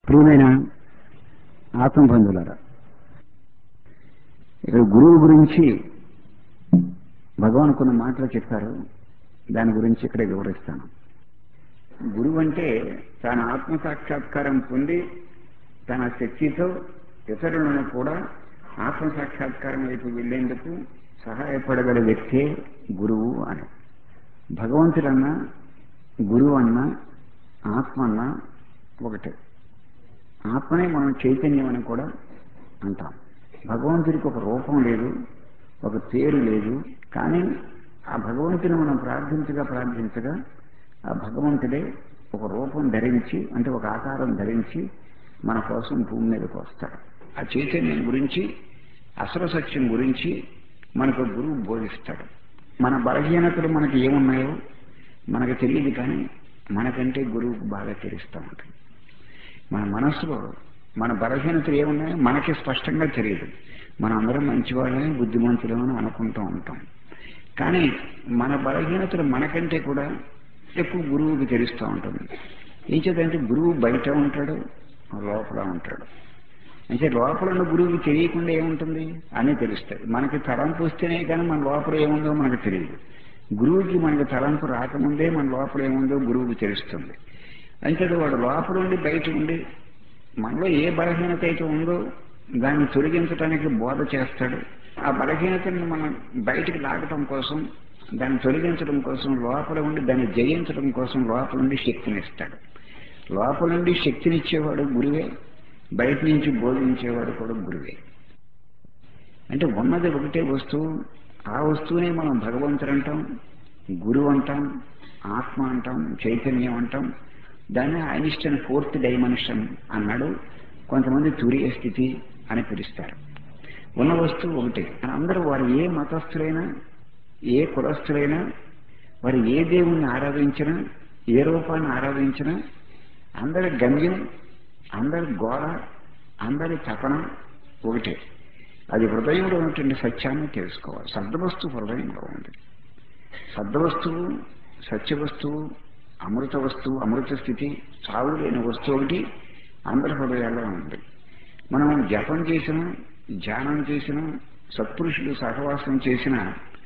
ప్రియమైన ఆత్మబంధువులారా, ఇక్కడ గురువు గురించి భగవాన్ కొన్ని మాటలు చెప్పారు. దాని గురించి ఇక్కడ వివరిస్తాను. గురువు అంటే తన ఆత్మ సాక్షాత్కారం పొంది తన శక్తితో ఇతరులను కూడా ఆత్మ సాక్షాత్కారం వైపు వెళ్లేందుకు సహాయపడగల వ్యక్తే గురువు అని. భగవంతుడన్నా గురువు అన్నా ఆత్మ అన్నా ఒకటే. ఆత్మనే మనం చైతన్యం అని కూడా అంటాం. భగవంతుడికి ఒక రూపం లేదు, ఒక పేరు లేదు. కానీ ఆ భగవంతుని మనం ప్రార్థించగా ఆ భగవంతుడే ఒక రూపం ధరించి, అంటే ఒక ఆకారం ధరించి మన కోసం భూమి మీదకి వస్తాడు. ఆ చైతన్యం గురించి, అసలు సత్యం గురించి మనకు గురువు బోధిస్తాడు. మన బలహీనతలు మనకి ఏమున్నాయో మనకు తెలియదు, కానీ మనకంటే గురువుకు బాగా తెలుస్తూ ఉంటుంది. మన మనస్సులో మన బలహీనతలు ఏమున్నాయో మనకి స్పష్టంగా తెలియదు. మనం అందరం మంచివాళ్ళని, బుద్ధిమంతులమని అనుకుంటూ ఉంటాం. కానీ మన బలహీనతలు మనకంటే కూడా ఎక్కువ గురువుకి తెలుస్తూ ఉంటుంది. ఏం చేద్దంటే గురువు బయట ఉంటాడు, లోపల ఉంటాడు. అంటే లోపల ఉన్న గురువుకి తెలియకుండా ఏముంటుంది అని తెలుస్తుంది. మనకి తలంపు వస్తేనే కానీ మన లోపల ఏముందో మనకు తెలియదు. గురువుకి మనకి తలంపు రాకముందే మన లోపల ఏముందో గురువుకి తెలుస్తుంది. అంటే వాడు లోపల ఉండి బయట ఉండి మనలో ఏ బలహీనత అయితే ఉందో దాన్ని తొలగించడానికి బోధ చేస్తాడు. ఆ బలహీనతను మనం బయటికి లాగటం కోసం, దాన్ని తొలగించడం కోసం, లోపల ఉండి దాన్ని జయించడం కోసం లోపల నుండి శక్తిని ఇస్తాడు. లోపల నుండి శక్తినిచ్చేవాడు గురువే, బయట నుంచి బోధించేవాడు కూడా గురువే. అంటే ఉన్నది ఒకటే వస్తువు, ఆ వస్తువునే మనం భగవంతుడు అంటాం, గురువు అంటాం, ఆత్మ అంటాం, చైతన్యం అంటాం. దాన్ని ఐన్స్టీన్ ఫోర్త్ డైమెన్షన్ అన్నాడు. కొంతమంది తురియ స్థితి అని పిలుస్తారు. ఉన్న వస్తువు ఒకటే. అందరూ వారు ఏ మతస్థులైనా, ఏ కులస్థులైనా, వారు ఏ దేవుణ్ణి ఆరాధించినా, ఏ రూపాన్ని ఆరాధించినా అందరి గమ్యం, అందరి గోడ, అందరి తపన ఒకటే. అది హృదయంలో ఉన్నటువంటి సత్యాన్ని తెలుసుకోవాలి. సద్వస్తువు హృదయంలో ఉంది. సద్వస్తువు, సత్యవస్తువు, అమృత వస్తువు, అమృత స్థితి, చావు లేని వస్తువు ఒకటి అందరి హృదయాల్లో ఉంది. మనం జపం చేసినా, ధ్యానం చేసినా, సత్పురుషులు సహవాసం చేసినా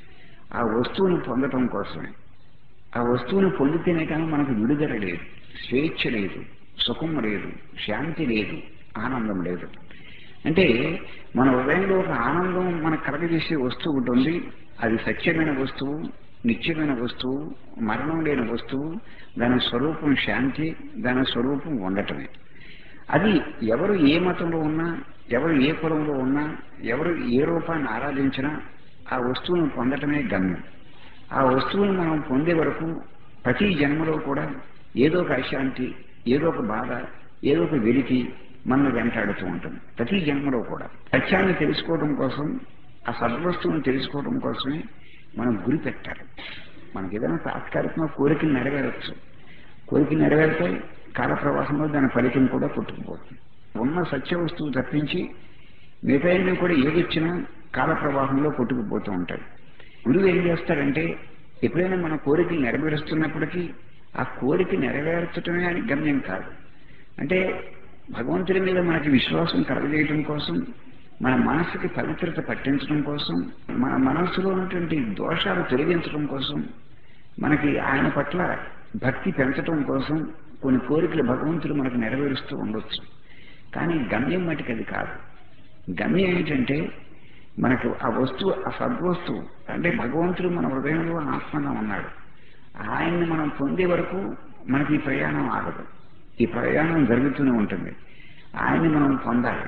ఆ వస్తువుని పొందటం కోసమే. ఆ వస్తువుని పొందితేనే కానీ మనకు విడుదల లేదు, స్వేచ్ఛ లేదు, సుఖం లేదు, శాంతి లేదు, ఆనందం లేదు. అంటే మన హృదయంలో ఒక ఆనందం మనకు కలగజేసే వస్తువు ఒకటి ఉంది. అది సత్యమైన వస్తువు, నిత్యమైన వస్తువు, మరణం లేని వస్తువు. దాని స్వరూపం శాంతి, దాని స్వరూపం ఉండటమే. అది ఎవరు ఏ మతంలో ఉన్నా, ఎవరు ఏ కులంలో ఉన్నా, ఎవరు ఏ రూపాన్ని ఆరాధించినా ఆ వస్తువును పొందటమే గమ్యం. ఆ వస్తువును మనం పొందే వరకు ప్రతి జన్మలో కూడా ఏదో ఒక అశాంతి, ఏదో ఒక బాధ, ఏదో ఒక వెలికి మనల్ని వెంటాడుతూ ఉంటుంది. ప్రతి జన్మలో కూడా సత్యాన్ని తెలుసుకోవడం కోసం, ఆ సద్వస్తువుని తెలుసుకోవడం కోసమే మనం గురి పెట్టాలి. మనకి ఏదైనా తాత్కాలికంగా కోరికలు నెరవేరవచ్చు. కోరికలు నెరవేరితే కాల ప్రవాహంలో దాని ఫలితం కూడా కొట్టుకుపోతుంది. ఉన్న సత్య వస్తువు తప్పించి మిగతా కూడా ఏదొచ్చినా కాల ప్రవాహంలో కొట్టుకుపోతూ ఉంటాయి. గురువు ఏం చేస్తాడంటే ఎప్పుడైనా మన కోరికలు నెరవేరుస్తున్నప్పటికీ ఆ కోరిక నెరవేర్చడమే అని గమ్యం కాదు. అంటే భగవంతుడి మీద మనకి విశ్వాసం కలగజేయడం కోసం, మన మనస్సుకి పవిత్రత పట్టించడం కోసం, మన మనస్సులో ఉన్నటువంటి దోషాలు తొలగించడం కోసం, మనకి ఆయన పట్ల భక్తి పెంచడం కోసం కొన్ని కోరికలు భగవంతుడు మనకు నెరవేరుస్తూ ఉండొచ్చు. కానీ గమ్యం మటుకు అది కాదు. గమ్యం ఏంటంటే మనకు ఆ వస్తువు, ఆ సద్వస్తువు అంటే భగవంతుడు మన హృదయంలో ఆత్మగా ఉన్నాడు. ఆయన్ని మనం పొందే వరకు మనకి ఈ ప్రయాణం ఆగదు. ఈ ప్రయాణం జరుగుతూనే ఉంటుంది. ఆయన్ని మనం పొందాలి.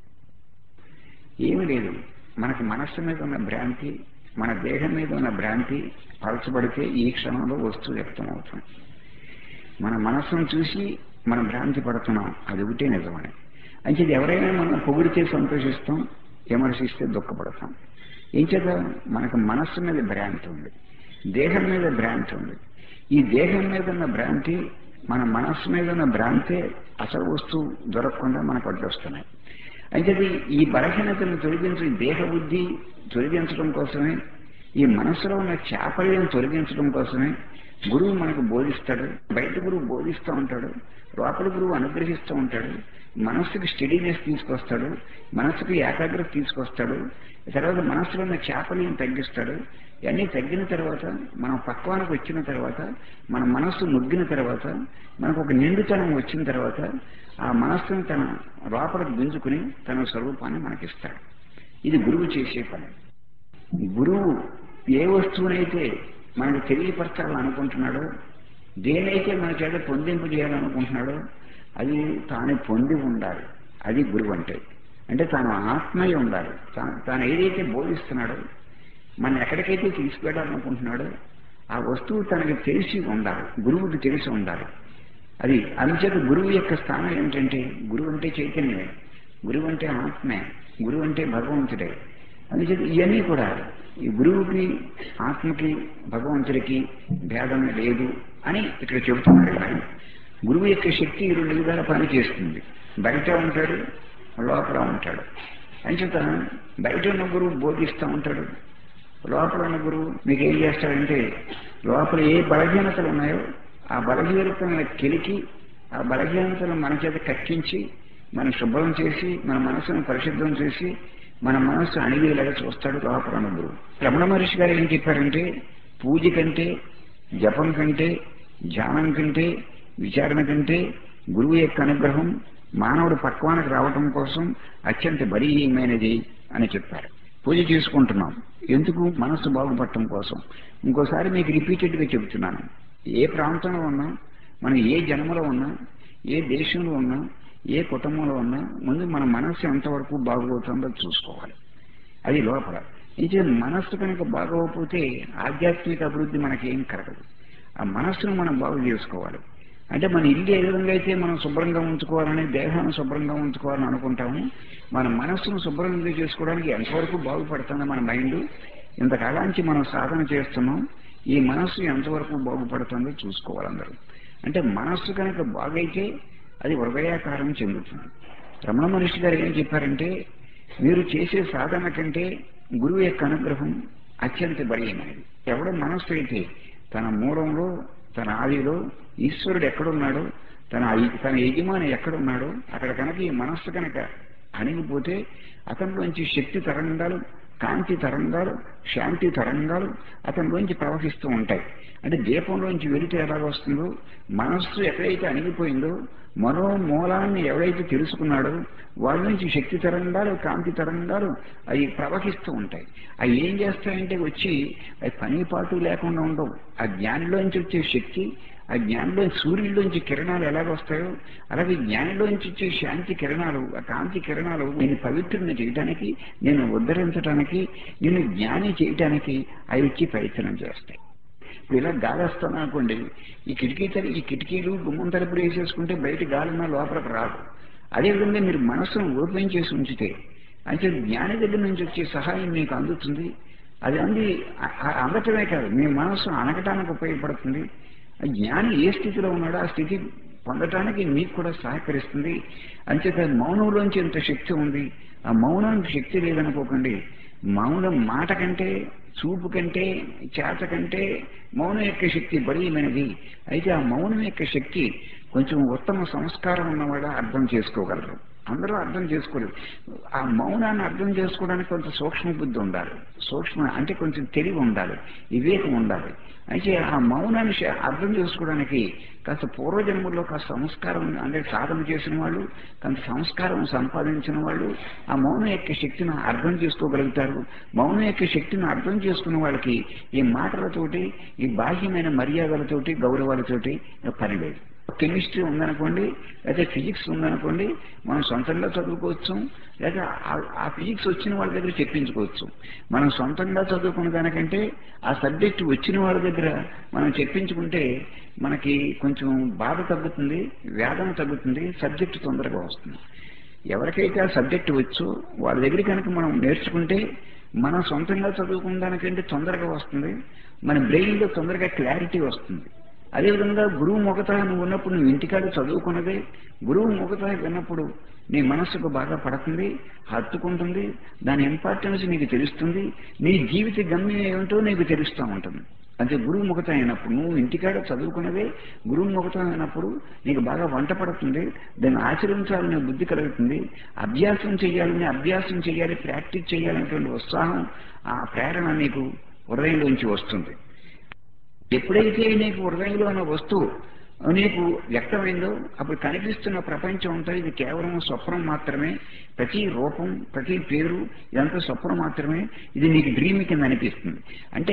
ఏమీ లేదు, మనకి మనస్సు మీద ఉన్న భ్రాంతి, మన దేహం మీద ఉన్న భ్రాంతి పరచబడితే ఈ క్షణంలో వస్తువు వ్యక్తం అవుతుంది. మన మనస్సును చూసి మనం భ్రాంతి పడుతున్నాం, అది ఒకటే నిజమని. అంటే ఎవరైనా మనం పొగిడితే సంతోషిస్తాం, విమర్శిస్తే దుఃఖపడతాం. ఏం చేద్దా? మనకు మనస్సు మీద భ్రాంతి ఉంది, దేహం మీద భ్రాంతి ఉంది. ఈ దేహం మీద ఉన్న భ్రాంతి, మన మనస్సు మీద ఉన్న భ్రాంతే అసలు వస్తువు దొరకకుండా మనకు అడ్డొస్తున్నాయి. అయితే ఈ బలహీనతను తొలగించి దేహ బుద్ధి తొలగించడం కోసమే, ఈ మనస్సులో ఉన్న చాపల్యం తొలగించడం కోసమే గురువు మనకు బోధిస్తాడు, బయట గురువు బోధిస్తూ ఉంటాడు, లోపల గురువు అనుగ్రహిస్తూ ఉంటాడు, మనస్సుకి స్టడీనెస్ తీసుకొస్తాడు, మనస్సుకి ఏకాగ్రత తీసుకొస్తాడు, తర్వాత మనస్సులో ఉన్న చేపలను తగ్గిస్తాడు. ఇవన్నీ తగ్గిన తర్వాత మనం పక్వానికి వచ్చిన తర్వాత మన మనస్సు నొగ్గిన తర్వాత మనకు ఒక నిండుతనం వచ్చిన తర్వాత ఆ మనస్సును తన లోపలికి గుంజుకుని తన స్వరూపాన్ని మనకిస్తాడు. ఇది గురువు చేసే పని. గురువు ఏ వస్తువునైతే మనకు తెలియపరచాలనుకుంటున్నాడో, దేనైతే మన చేత పొందింపు చేయాలనుకుంటున్నాడో అది తాను పొంది ఉండాలి. అది గురువు అంటే. అంటే తాను ఆత్మయ్య ఉండాలి. తాను ఏదైతే బోధిస్తున్నాడో, మనం ఎక్కడికైతే తీసుకెళ్ళాలనుకుంటున్నాడో ఆ వస్తువు తనకి తెలిసి ఉండాలి, గురువుకి తెలిసి ఉండాలి. అది అందుచేత గురువు యొక్క స్థానం ఏమిటంటే, గురువు అంటే చైతన్యమే, గురువు అంటే ఆత్మే, గురువు అంటే భగవంతుడే. అందుచేత ఇవన్నీ కూడా ఈ గురువుకి ఆత్మకి భగవంతుడికి భేదం లేదు అని ఇక్కడ చెబుతున్నారు. ఆయన గురువు యొక్క శక్తి 2 విధాల పని చేస్తుంది. బయట ఉంటాడు, లోపల ఉంటాడు. అంచేత బయట ఉన్న గురువు బోధిస్తూ ఉంటాడు, లోపల ఉన్న గురువు మీకు ఏం చేస్తాడంటే లోపల ఏ బలహీనతలు ఉన్నాయో ఆ బలహీనతలను కెలికి ఆ బలహీనతలను మన చేత కక్కించి మనం శుభ్రం చేసి మన మనసును పరిశుద్ధం చేసి మన మనస్సు అణిగేలాగా చూస్తాడు లోపల ఉన్న గురువు. రమణ మహర్షి గారు ఏం చెప్పారంటే, పూజ కంటే, జపం కంటే, ధ్యానం కంటే, విచారణ కంటే గురువు యొక్క అనుగ్రహం మానవుడు పక్వానికి రావటం కోసం అత్యంత బలీయమైనది అని చెప్పారు. పూజ చేసుకుంటున్నాం ఎందుకు? మనస్సు బాగుపడటం కోసం. ఇంకోసారి మీకు రిపీటెడ్గా చెబుతున్నాను, ఏ ప్రాంతంలో ఉన్నా, మనం ఏ జన్మలో ఉన్నా, ఏ దేశంలో ఉన్నా, ఏ కుటుంబంలో ఉన్నా ముందు మన మనస్సు ఎంతవరకు బాగోతుందో చూసుకోవాలి. అది లోపల. ఇది మనస్సు కనుక బాగోకపోతే ఆధ్యాత్మిక అభివృద్ధి మనకేం కలగదు. ఆ మనస్సును మనం బాగు చేసుకోవాలి. అంటే మన ఇల్లు ఏ విధంగా అయితే మనం శుభ్రంగా ఉంచుకోవాలని, దేహాన్ని శుభ్రంగా ఉంచుకోవాలని అనుకుంటాము, మన మనస్సును శుభ్రంగా చేసుకోవడానికి ఎంతవరకు బాగుపడుతుంది మన మైండ్, ఇంతకాలానికి మనం సాధన చేస్తున్నాం, ఈ మనస్సు ఎంతవరకు బాగుపడుతుందో చూసుకోవాలందరూ. అంటే మనస్సు కనుక బాగైతే అది హృదయాకారం చెందుతుంది. రమణ మహర్షి గారు ఏం చెప్పారంటే, మీరు చేసే సాధన కంటే గురువు యొక్క అనుగ్రహం అత్యంత బలీయమైనది. ఎవడో మనస్సు అయితే తన మూలంలో, తన ఆదిలో ఈశ్వరుడు ఎక్కడున్నాడో, తన యజమాని ఎక్కడున్నాడో అక్కడ కనుక ఈ మనస్సు కనుక అణిగిపోతే అతనిలోంచి శక్తి తరంగాలు, కాంతి తరంగాలు, శాంతి తరంగాలు అతనిలోంచి ప్రవహిస్తూ ఉంటాయి. అంటే దీపంలోంచి వెలితే ఎలాగ వస్తుందో, మనస్సు ఎక్కడైతే అణిగిపోయిందో మనోమూలాన్ని ఎవరైతే తెలుసుకున్నాడో వాళ్ళ నుంచి శక్తి తరంగాలు, కాంతి తరంగాలు అవి ప్రవహిస్తూ ఉంటాయి. అవి ఏం చేస్తాయంటే వచ్చి అవి పనిపాటు లేకుండా ఉండవు. ఆ జ్ఞానిలోంచి వచ్చే శక్తి, ఆ జ్ఞానిలో సూర్యుడిలోంచి కిరణాలు ఎలాగొస్తాయో అలాగే జ్ఞానిలోంచి వచ్చే శాంతి కిరణాలు, ఆ కాంతి కిరణాలు నేను పవిత్రుని చేయడానికి, నేను ఉద్ధరించడానికి, నేను జ్ఞాని చేయడానికి అవి వచ్చి ప్రయత్నం చేస్తాయి. ఇప్పుడు ఇలా గాలి వస్తాను అనుకోండి, ఈ కిటికీలు గుమ్మం తలుపులు వేసేసుకుంటే బయట గాలిన లోపలికి రాదు. అదేవిధంగా మీరు మనస్సును ఓపెన్ చేసి ఉంచితే అయితే జ్ఞాని దగ్గర నుంచి వచ్చే సహాయం మీకు అందుతుంది. అది అందటమే కాదు, మీ మనస్సు అనగటానికి ఉపయోగపడుతుంది. జ్ఞాని ఏ స్థితిలో ఉన్నాడో ఆ స్థితి పొందటానికి మీకు కూడా సహకరిస్తుంది. అంచేత మౌనంలోంచి ఎంత శక్తి ఉంది. ఆ మౌనానికి శక్తి లేదనుకోకండి. మౌనం మాట కంటే, చూపు కంటే, చేత కంటే మౌనం యొక్క శక్తి బలీయమైనది. అయితే ఆ మౌనం యొక్క శక్తి కొంచెం ఉత్తమ సంస్కారం ఉన్నవాడు అర్థం చేసుకోగలరు, అందరూ అర్థం చేసుకోలేదు. ఆ మౌనాన్ని అర్థం చేసుకోవడానికి కొంత సూక్ష్మ బుద్ధి ఉండాలి. అంటే కొంచెం తెలివి ఉండాలి, వివేకం ఉండాలి. అయితే ఆ మౌనాన్ని అర్థం చేసుకోవడానికి కాస్త పూర్వజన్మల్లో కాస్త సంస్కారం అంటే సాధన చేసిన వాళ్ళు, కొంత సంస్కారం సంపాదించిన వాళ్ళు ఆ మౌనం యొక్క శక్తిని అర్థం చేసుకోగలుగుతారు. మౌనం యొక్క శక్తిని అర్థం చేసుకున్న వాళ్ళకి ఈ మాటలతోటి, ఈ బాహ్యమైన మర్యాదలతోటి, గౌరవాలతోటి పని లేదు. కెమిస్ట్రీ ఉందనుకోండి, లేదా ఫిజిక్స్ ఉందనుకోండి, మనం సొంతంగా చదువుకోవచ్చు, లేదా ఆ ఫిజిక్స్ వచ్చిన వాళ్ళ దగ్గర చెప్పించుకోవచ్చు. మనం సొంతంగా చదువుకున్న దానికంటే ఆ సబ్జెక్టు వచ్చిన వాళ్ళ దగ్గర మనం చెప్పించుకుంటే మనకి కొంచెం బాధ తగ్గుతుంది, వేదన తగ్గుతుంది, సబ్జెక్టు తొందరగా వస్తుంది. ఎవరికైతే ఆ సబ్జెక్టు వచ్చో వాళ్ళ దగ్గర కనుక మనం నేర్చుకుంటే మనం సొంతంగా చదువుకున్న దానికంటే తొందరగా వస్తుంది, మన బ్రెయిన్లో తొందరగా క్లారిటీ వస్తుంది. అదేవిధంగా గురువు మొగతా నువ్వు ఉన్నప్పుడు నువ్వు ఇంటికాడ చదువుకున్నదే గురువు మొగతా విన్నప్పుడు నీ మనస్సుకు బాగా పడుతుంది, హత్తుకుంటుంది, దాని ఇంపార్టెన్స్ నీకు తెలుస్తుంది, నీ జీవిత గమ్యం ఏమిటో నీకు తెలుస్తూ ఉంటుంది. అంటే గురుముఖత అయినప్పుడు నువ్వు ఇంటికాడ చదువుకున్నదే గురుముఖత అయినప్పుడు నీకు బాగా వంట పడుతుంది, దాన్ని ఆచరించాలనే బుద్ధి కలుగుతుంది, అభ్యాసం చేయాలి, ప్రాక్టీస్ చేయాలనేటువంటి ఉత్సాహం, ఆ ప్రేరణ నీకు హృదయంలోంచి వస్తుంది. ఎప్పుడైతే నీకు హృదయంలో ఉన్న వస్తువు నీకు వ్యక్తమైందో అప్పుడు కనిపిస్తున్న ప్రపంచం అంతా ఇది కేవలం స్వప్నం మాత్రమే, ప్రతి రూపం ప్రతి పేరు ఇదంతా స్వప్నం మాత్రమే, ఇది నీకు డ్రీమ్ కింద అనిపిస్తుంది. అంటే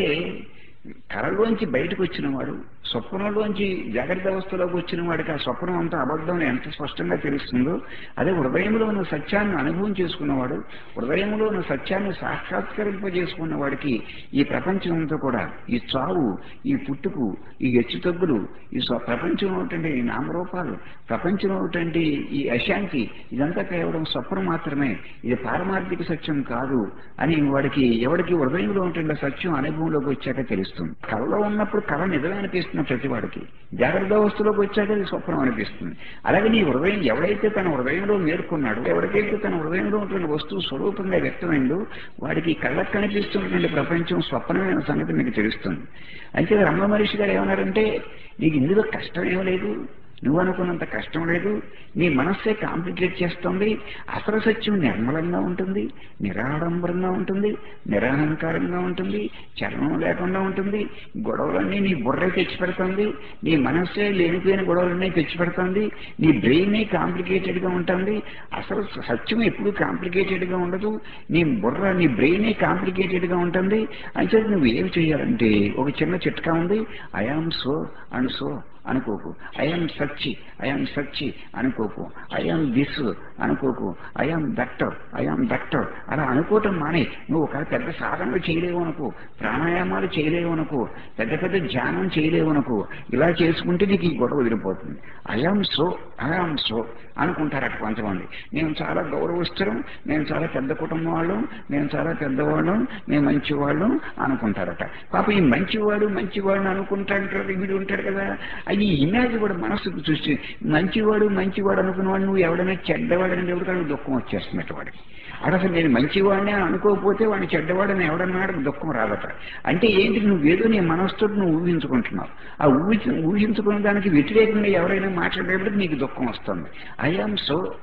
కళలోంచి బయటకు వచ్చిన వాడు స్వప్నంలోంచి జాగ్రత్త అవస్థలోకి వచ్చిన వాడికి ఆ స్వప్నం అంతా అబద్ధం ఎంత స్పష్టంగా తెలుస్తుందో, అదే హృదయంలో ఉన్న సత్యాన్ని అనుభవం చేసుకున్నవాడు, హృదయంలో ఉన్న సత్యాన్ని సాక్షాత్కరింపజేసుకున్న వాడికి ఈ ప్రపంచం అంతా కూడా ఈ చావు, ఈ పుట్టుకు, ఈ హెచ్చుతగ్గులు, ఈ ప్రపంచంలో ఉన్నటువంటి ఈ నామరూపాలు, ప్రపంచంలో ఉన్నటువంటి ఈ అశాంతి ఇదంతా కేవలం స్వప్నం మాత్రమే, ఇది పారమార్థిక సత్యం కాదు అని వాడికి ఎవడికి హృదయంలో ఉంటుండే సత్యం అనుభవంలోకి వచ్చాక తెలుస్తుంది. కళలో ఉన్నప్పుడు కళ నిజమే అనిపిస్తుంది ప్రతి వాడికి, జాగ్రత్త అవస్థలోకి వచ్చాక ఇది స్వప్నం అనిపిస్తుంది. అలాగే నీ హృదయం ఎవడైతే తన హృదయంలో మేర్కొన్నాడో, ఎవరికైతే తన హృదయంలో ఉంటున్న వస్తువు స్వరూపంగా వ్యక్తమైందో వాడికి కళ్ళకు కనిపిస్తున్నటువంటి ప్రపంచం స్వప్నమైన సంగతి మీకు తెలుస్తుంది. అయితే రమణ మహర్షి గారు ఏమన్నారంటే, నీకు ఇందులో కష్టం ఏం లేదు, నువ్వు అనుకున్నంత కష్టం లేదు, నీ మనస్సే కాంప్లికేట్ చేస్తుంది, అసలు సత్యం నిర్మలంగా ఉంటుంది, నిరాడంబరంగా ఉంటుంది, నిరహంకారంగా ఉంటుంది, చలనం లేకుండా ఉంటుంది, గొడవలన్నీ నీ బుర్రే తెచ్చిపెడుతుంది, నీ మనస్సే లేనిపోయిన గొడవలన్నీ తెచ్చిపెడుతుంది, నీ బ్రెయినే కాంప్లికేటెడ్గా ఉంటుంది, అసలు సత్యం ఎప్పుడు కాంప్లికేటెడ్గా ఉండదు, నీ బుర్ర నీ బ్రెయినే కాంప్లికేటెడ్గా ఉంటుంది. అయితే నువ్వు ఏం చేయాలంటే ఒక చిన్న చిట్కా ఉంది, ఐఆమ్ సో అండ్ సో అనుకోకు, ఐఎమ్ సచ్చి అనుకోకు, ఐఎమ్ దిస్ అనుకోకు, ఐఎమ్ దట్ అలా అనుకోవటం మానే. నువ్వు ఒక పెద్ద సాధనలు చేయలేవు అనుకో, ప్రాణాయామాలు చేయలేవు అనుకో, పెద్ద పెద్ద ధ్యానం చేయలేవు అనుకో, ఇలా చేసుకుంటే నీకు ఈ గొడవ వదిలిపోతుంది. ఐఎమ్ సో అనుకుంటారట కొంతమంది. మేము చాలా గౌరవిస్తున్నాం, మేము చాలా పెద్ద కుటుంబం వాళ్ళం, మేము చాలా పెద్దవాళ్ళం, మేము మంచివాళ్ళం అనుకుంటారట. పాప ఈ మంచివాడు అనుకుంటాడు వీడు ఉంటాడు కదా, ఈ ఇమేజ్ కూడా మనసుకు చూసి మంచివాడు అనుకున్నవాడు నువ్వు ఎవడైనా చెడ్డవాడని ఎవరికైనా దుఃఖం వచ్చేస్తున్నట్టు వాడికి. అసలు నేను మంచివాడిని అని అనుకోకపోతే వాడిని చెడ్డవాడని ఎవడన్నాడు దుఃఖం రాదట. అంటే ఏంటి, నువ్వేదో నీ మనసుతో నువ్వు ఊహించుకుంటున్నావు, ఆ ఊహించుకున్న దానికి వ్యతిరేకంగా ఎవరైనా మాట్లాడేటప్పుడు నీకు దుఃఖం వస్తుంది. ఐఆమ్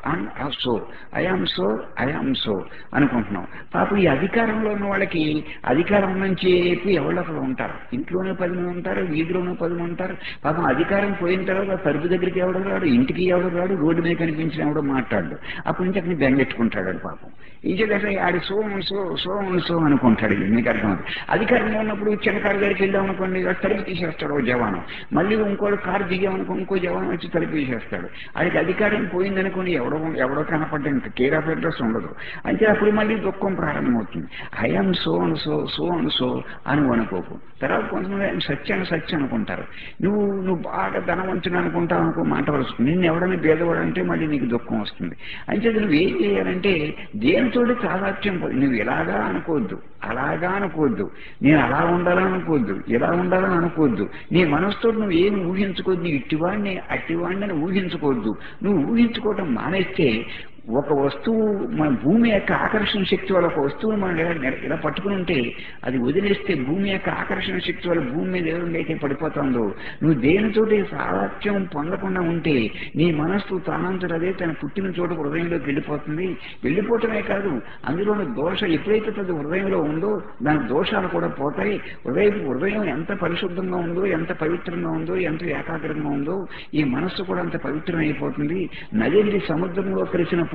సో అనుకుంటున్నావు. పాపం ఈ అధికారంలో ఉన్న వాళ్ళకి అధికారం నుంచి ఎవరొకరు ఉంటారు, ఇంట్లోనే 10 మంది ఉంటారు, వీధిలోనే 10 మంది ఉంటారు. పాపం అధికారం పోయిన తర్వాత తలుపు దగ్గరికి ఎవడు రాడు, ఇంటికి ఎవడు రాడు, రోడ్డు మీద కనిపించిన ఎవడో మాట్లాడు, అప్పటి నుంచి అక్కడ బెంగెట్టుకుంటాడు పాపం. ఇంకేదంటే ఆడి సో అనుకుంటాడు. మీకు అర్థమవుతుంది. అధికారంలో ఉన్నప్పుడు చిన్న కారు గారికి వెళ్ళాం అనుకోండి, తలుపు తీసేస్తాడు ఓ జవాను, మళ్ళీ ఇంకోటి కారు దిగామనుకో ఇంకో జవాను వచ్చి తలుపు తీసేస్తాడు. ఆయనకి అధికారం పోయిందనుకోండి ఎవడో కనపడ్డా ఇంకా కేర్ ఆఫ్ అడ్రస్ ఉండదు. అంటే అప్పుడు మళ్ళీ దుఃఖం ప్రారంభమవుతుంది. ఐఎమ్ సో అని అనుకోకు. తర్వాత కొంతమంది ఆయన సత్యం అనుకుంటారు. నువ్వు బాగా ధనవంతుని అనుకుంటావు అనుకో, మాట వరుస్తుంది, నిన్ను ఎవడైనా భేదవాడు అంటే మళ్ళీ నీకు దుఃఖం వస్తుంది. అంటే నువ్వు ఏం చేయాలంటే దేనితోటి తాదాత్యం, నువ్వు ఇలాగా అనుకోవద్దు, అలాగా అనుకోవద్దు, నేను అలా ఉండాలని అనుకోవద్దు, ఇలా ఉండాలని అనుకోవద్దు. నీ మనసుతో నువ్వు ఏమి ఊహించుకోవద్దు, నీ ఇట్టివాడిని అట్టివాడిని అని ఊహించుకోవద్దు. నువ్వు ఊహించుకోవటం మానేస్తే ఒక వస్తువు మన భూమి యొక్క ఆకర్షణ శక్తి వల్ల ఒక వస్తువును మనం ఇలా పట్టుకుని ఉంటే అది వదిలేస్తే భూమి యొక్క ఆకర్షణ శక్తి వల్ల భూమి మీద ఎవరికైతే పడిపోతుందో, నువ్వు దేనితోటి సామర్థ్యం పొందకుండా ఉంటే నీ మనస్సు తానంతట అదే తన పుట్టిన చోట హృదయంలోకి వెళ్ళిపోవటమే కాదు, అందులోని దోషం ఎప్పుడైతే అది హృదయంలో ఉందో దాని దోషాలు కూడా పోతాయి. హృదయం ఎంత పరిశుద్ధంగా ఉందో, ఎంత పవిత్రంగా ఉందో, ఎంత ఏకాగ్రంగా ఉందో ఈ మనస్సు కూడా అంత పవిత్రమైపోతుంది. నది సముద్రంలో కలిసినప్పుడే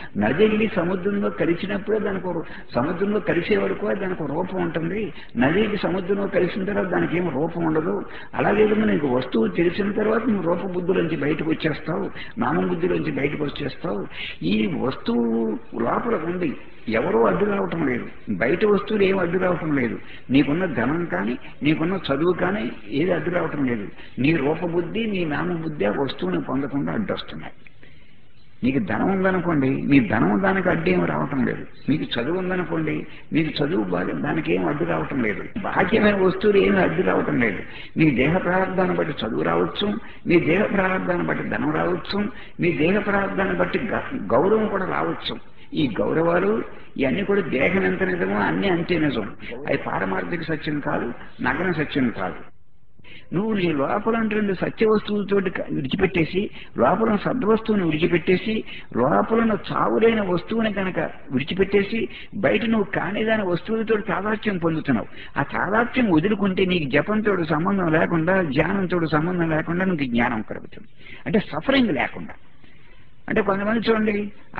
దానికి సముద్రంలో కలిసే వరకు దానికి రూపం ఉంటుంది. నదికి సముద్రంలో కలిసిన తర్వాత దానికి ఏం రూపం ఉండదు. అలాగే నీకు వస్తువు తెలిసిన తర్వాత నువ్వు రూపబుద్ధులోంచి బయటకు వచ్చేస్తావు, నామబుద్ధిలోంచి బయటకు వచ్చేస్తావు. ఈ వస్తువు లోపల ఉంది, ఎవరూ అడ్డు రావటం లేదు, బయట వస్తువులు ఏం అడ్డు రావటం లేదు. నీకున్న ధనం కానీ నీకున్న చదువు కానీ ఏది అడ్డు రావటం లేదు. నీ రూపబుద్ధి నీ నామబుద్ధి ఆ వస్తువుని పొందకుండా అడ్డొస్తున్నాయి. నీకు ధనం ఉందనుకోండి, నీ ధనం దానికి అడ్డు ఏమి రావటం లేదు. మీకు చదువు ఉందనుకోండి, మీకు చదువు దానికి ఏం అడ్డు రావటం లేదు. బాహ్యమైన వస్తువులు ఏమి అడ్డు రావటం లేదు. మీ దేహ ప్రారంభాన్ని బట్టి చదువు రావచ్చు, మీ దేహ ప్రారంభాన్ని బట్టి ధనం రావచ్చు, మీ దేహ ప్రారంభాన్ని బట్టి గౌరవం కూడా రావచ్చు. ఈ గౌరవాలు ఇవన్నీ కూడా దేహం ఎంత నిజమో అన్నీ అంతే నిజం. అవి పారమార్థిక సత్యం కాదు, నగ్న సత్యం కాదు. నువ్వు నీ లోపల రెండు సత్య వస్తువులతో విడిచిపెట్టేసి, లోపల సద్వస్తువుని విడిచిపెట్టేసి, లోపల చావులైన వస్తువుని కనుక విడిచిపెట్టేసి, బయట నువ్వు కానిదాని వస్తువులతో తాదాత్మ్యం పొందుతున్నావు. ఆ తాదాత్మ్యం వదులుకుంటే నీకు జపంతో సంబంధం లేకుండా, ధ్యానంతో సంబంధం లేకుండా నీకు జ్ఞానం కలుగుతుంది. అంటే సఫరింగ్ లేకుండా. అంటే కొంతమంది చూడండి,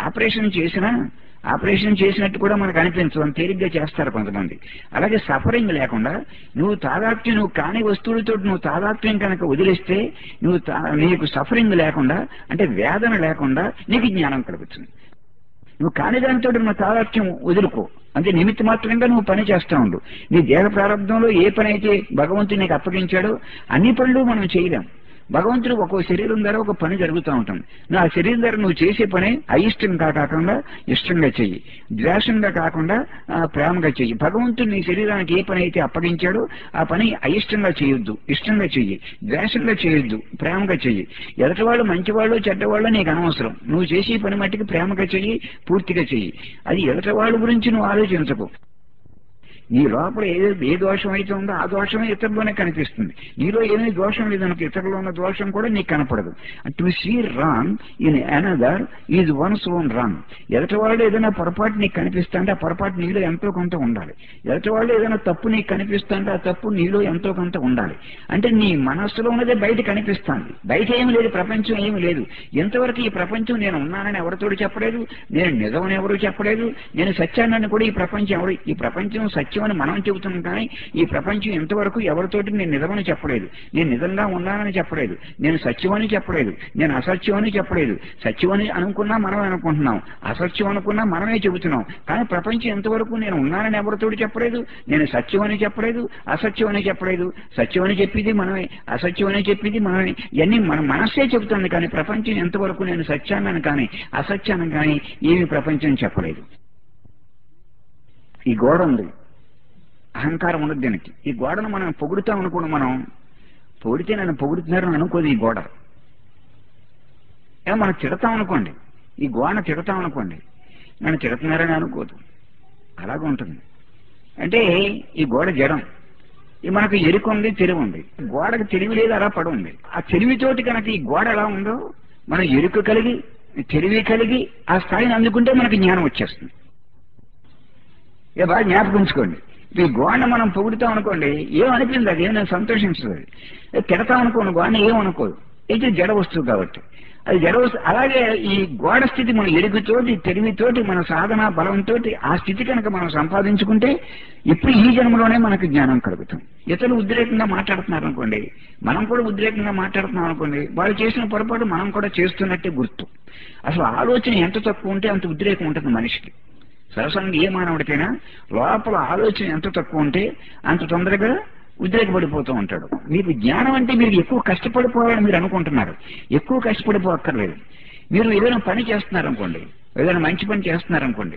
ఆపరేషన్ చేసినట్టు కూడా మనకు అనిపించదు, అని తేలిగ్గా చేస్తారు కొంతమంది. అలాగే సఫరింగ్ లేకుండా నువ్వు కాని వస్తువులతో నువ్వు తాదాత్మ్యం కనుక వదిలేస్తే, నీకు సఫరింగ్ లేకుండా, అంటే వేదన లేకుండా నీకు జ్ఞానం కలుగుతుంది. నువ్వు కాని దానితో నువ్వు తాదాత్మ్యం వదులుకో, అంటే నిమిత్త మాత్రంగా నువ్వు పని చేస్తూ ఉండు. నీ దేహ ప్రారంభంలో ఏ పని అయితే భగవంతుడు నీకు అప్పగించాడో అన్ని పనులు మనం చేయలేం. భగవంతుడు ఒక్కో శరీరం ద్వారా ఒక పని జరుగుతూ ఉంటుంది. ఆ శరీరం ద్వారా నువ్వు చేసే పని అయిష్టంగా కాకుండా ఇష్టంగా చెయ్యి, ద్వేషంగా కాకుండా ప్రేమగా చెయ్యి. భగవంతుడు నీ శరీరానికి ఏ పని అయితే అప్పగించాడో ఆ పని అయిష్టంగా చేయొద్దు, ఇష్టంగా చెయ్యి, ద్వేషంగా చేయొద్దు, ప్రేమగా చెయ్యి. ఎదటివాళ్ళు మంచివాళ్ళు చెడ్డవాళ్ళు నీకు అనవసరం. నువ్వు చేసే పని మట్టికి ప్రేమగా చెయ్యి, పూర్తిగా చెయ్యి. అది ఎదటి వాళ్ళ గురించి నువ్వు ఆలోచించకు. నీ లోపల ఏ దోషం అయితే ఉందో ఆ దోషమే ఇతరులోనే కనిపిస్తుంది. నీలో ఏమీ దోషం లేదనుకో, ఇతరులో ఉన్న దోషం కూడా నీకు కనపడదు. To see wrong in another is one's own wrong. ఎదటి వాళ్ళు ఏదైనా పొరపాటు నీకు కనిపిస్తుంటే ఆ పొరపాటు నీలో ఎంతో కొంత ఉండాలి. ఎదటి వాళ్ళు ఏదైనా తప్పు నీకు కనిపిస్తుంటే ఆ తప్పు నీలో ఎంతో కొంత ఉండాలి. అంటే నీ మనస్సులో ఉన్నదే బయట కనిపిస్తుంది. బయట ఏమి లేదు, ప్రపంచం ఏమి లేదు. ఎంతవరకు ఈ ప్రపంచం నేను ఉన్నానని ఎవరితోడు చెప్పలేదు, నేను నిజమని ఎవరు చెప్పలేదు, నేను సత్యాన్ని కూడా ఈ ప్రపంచం సత్యం అని మనం చెబుతున్నాం. కానీ ఈ ప్రపంచం ఎంతవరకు ఎవరితోటి నేను నిజమని చెప్పలేదు, నేను నిజంగా ఉన్నానని చెప్పలేదు, నేను సత్యమని చెప్పలేదు, నేను అసత్యం అని చెప్పలేదు. సత్యమని అనుకున్నా మనమే అనుకుంటున్నాం, అసత్యం అనుకున్నా మనమే చెబుతున్నాం. కానీ ప్రపంచం ఎంతవరకు నేను ఉన్నానని ఎవరితోటి చెప్పలేదు, నేను సత్యం అని చెప్పలేదు, అసత్యం అని చెప్పలేదు. సత్యం అని చెప్పింది మనమే, అసత్యం అని చెప్పింది మనమే. ఇవన్నీ మన మనస్సే చెబుతుంది. కానీ ప్రపంచం ఎంతవరకు నేను సత్యాన్ని కానీ అసత్యాన్ని కానీ ఏమి ప్రపంచం చెప్పలేదు. ఈ గోడ ఉంది, అహంకారం ఉండదు దీనికి. ఈ గోడను మనం పొగుడుతాం అనుకోండి, మనం పొగిడితే నన్ను పొగుడుతున్నారని అనుకోదు ఈ గోడ. మనం తిడతాం అనుకోండి, ఈ గోడను తిడతాం అనుకోండి, నన్ను తిడుతున్నారని అనుకోదు. అలాగే ఉంటుంది. అంటే ఈ గోడ జడం. ఈ మనకు ఎరుక ఉంది, తెలివి ఉంది. గోడకు తెలివి లేదు, అలా పడి ఉంది. ఆ తెలివితోటి కనుక ఈ గోడ ఎలా ఉందో మనం ఎరుక కలిగి తెలివి కలిగి ఆ స్థాయిని అందుకుంటే మనకి జ్ఞానం వచ్చేస్తుంది. ఇక బాగా జ్ఞాపకం ఉంచుకోండి. ఈ గోడను మనం పొగుడుతాం అనుకోండి, ఏమనిపింది, అది ఏమైనా సంతోషించదు. తిడతాం అనుకోండి, గోడని ఏమనుకోదు, అయితే జడ వస్తువు కాబట్టి అది జడ వస్తువు. అలాగే ఈ గోడ స్థితి మన ఎరుగుతోటి తెలివితోటి మన సాధన బలంతో ఆ స్థితి కనుక మనం సంపాదించుకుంటే ఇప్పుడు ఈ జన్మలోనే మనకు జ్ఞానం కలుగుతుంది. ఇతరులు ఉద్రేకంగా మాట్లాడుతున్నారు అనుకోండి, మనం కూడా ఉద్రేకంగా మాట్లాడుతున్నాం అనుకోండి, వాళ్ళు చేసిన పొరపాటు మనం కూడా చేస్తున్నట్టే గుర్తు. అసలు ఆలోచన ఎంత తక్కువ ఉంటే అంత ఉద్రేకం ఉంటుంది మనిషికి. సరసంగా ఏ మానవుడికైనా లోపల ఆలోచన ఎంత తక్కువ ఉంటే అంత తొందరగా ఉద్రేకపడిపోతూ ఉంటాడు. మీకు జ్ఞానం అంటే మీరు ఎక్కువ కష్టపడిపోవాలని మీరు అనుకుంటున్నారు. ఎక్కువ కష్టపడిపోక్కర్లేదు. మీరు ఏదైనా పని చేస్తున్నారనుకోండి, ఏదైనా మంచి పని చేస్తున్నారనుకోండి,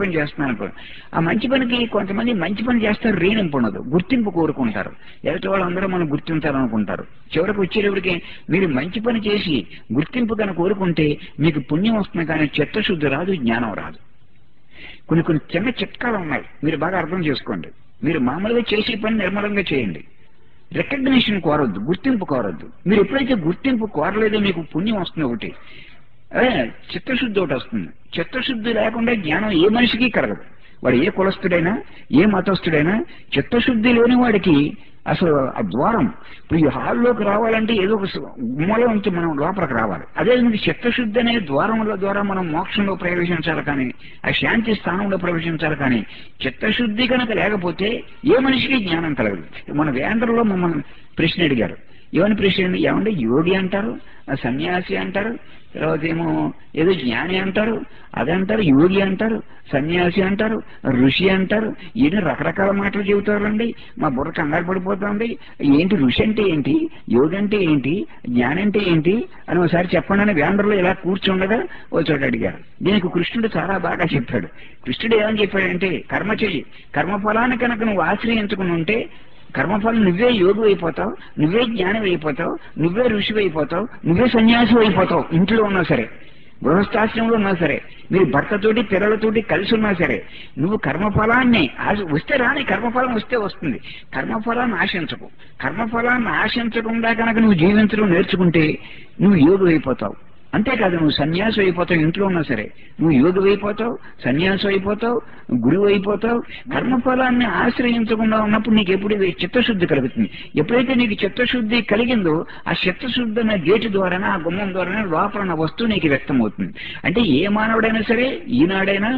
ఆ మంచి పనికి కొంతమంది మంచి పని చేస్తారు, రేణింపు ఉండదు, గుర్తింపు కోరుకుంటారు. ఎదుటి వాళ్ళందరూ మనం గుర్తించాలనుకుంటారు. చివరికి వచ్చేటప్పటికి మీరు మంచి పని చేసి గుర్తింపు కనుక కోరుకుంటే మీకు పుణ్యం వస్తుంది, కానీ చిత్తశుద్ధి రాదు, జ్ఞానం రాదు. కొన్ని చిన్న చిట్కాలు ఉన్నాయి, మీరు బాగా అర్థం చేసుకోండి. మీరు మామూలుగా చేసే పని నిర్మలంగా చేయండి. రికగ్నిషన్ కోరొద్దు, గుర్తింపు కోరొద్దు. మీరు ఎప్పుడైతే గుర్తింపు కోరలేదో మీకు పుణ్యం వస్తుంది ఒకటి, చిత్తశుద్ధి ఒకటి వస్తుంది. చిత్తశుద్ధి లేకుండా జ్ఞానం ఏ మనిషికి కలగదు. వాడు ఏ కులస్థుడైనా ఏ మతస్థుడైనా చిత్తశుద్ధి లేని వాడికి అసలు ఆ ద్వారం, ఇప్పుడు ఈ హాల్లోకి రావాలంటే ఏదో ఒక గుమ్మలో నుంచి మనం లోపలికి రావాలి. అదే చిత్తశుద్ధి అనే ద్వారముల ద్వారా మనం మోక్షంలో ప్రవేశించాలి, కానీ ఆ శాంతి స్థానంలో ప్రవేశించాలి. కానీ చిత్తశుద్ధి కనుక లేకపోతే ఏ మనిషికి జ్ఞానం కలగదు. మన వేంద్రలో మమ్మల్ని ప్రశ్న అడిగారు. ఏమని ప్రశ్న? ఏమంటే యోగి అంటారు, సన్యాసి అంటారు, తర్వాత ఏమో ఏదో జ్ఞాని అంటారు, అదంటారు, యోగి అంటారు, సన్యాసి అంటారు, ఋషి అంటారు, ఈయన రకరకాల మాటలు చెబుతారండి. మా బుర్ర కంగారు పడిపోతుంది. ఏంటి ఋషి అంటే ఏంటి, యోగి అంటే ఏంటి, జ్ఞాని అంటే ఏంటి అని ఒకసారి చెప్పండి అని వేంద్రలో ఇలా కూర్చుండగా ఓ చోట అడిగారు. దీనికి కృష్ణుడు చాలా బాగా చెప్పాడు. కృష్ణుడు ఏమని చెప్పాడంటే, కర్మ చెయ్యి, కర్మఫలాన్ని కనుక నువ్వు ఆశ్రయించుకుని ఉంటే కర్మఫలం నువ్వే యోగి అయిపోతావు, నువ్వే జ్ఞానం అయిపోతావు, నువ్వే ఋషి అయిపోతావు, నువ్వే సన్యాసి అయిపోతావు. ఇంట్లో ఉన్నా సరే గృహస్థాశ్రమంలో ఉన్నా సరే, మీరు భర్తతోటి పిల్లలతోటి కలిసి ఉన్నా సరే, నువ్వు కర్మఫలాన్ని వస్తే రాని, కర్మఫలం వస్తే వస్తుంది. కర్మఫలాన్ని ఆశించకు. కర్మఫలాన్ని ఆశించకుండా కనుక నువ్వు జీవించడం నేర్చుకుంటే నువ్వు యోగి అయిపోతావు. అంతేకాదు, నువ్వు సన్యాసి అయిపోతావు. ఇంట్లో ఉన్నా సరే నువ్వు యోగి అయిపోతావు, సన్యాసి అయిపోతావు, గురువు అయిపోతావు. కర్మఫలాన్ని ఆశ్రయించకుండా ఉన్నప్పుడు నీకు ఎప్పుడు చిత్తశుద్ధి కలుగుతుంది. ఎప్పుడైతే నీకు చిత్తశుద్ధి కలిగిందో ఆ చిత్తశుద్ధి అనే గేటు ద్వారానే, ఆ గుమ్మం ద్వారానే లోపల ఉన్న వస్తువు నీకు వ్యక్తం అవుతుంది. అంటే ఏ మానవుడైనా సరే, ఈనాడైనా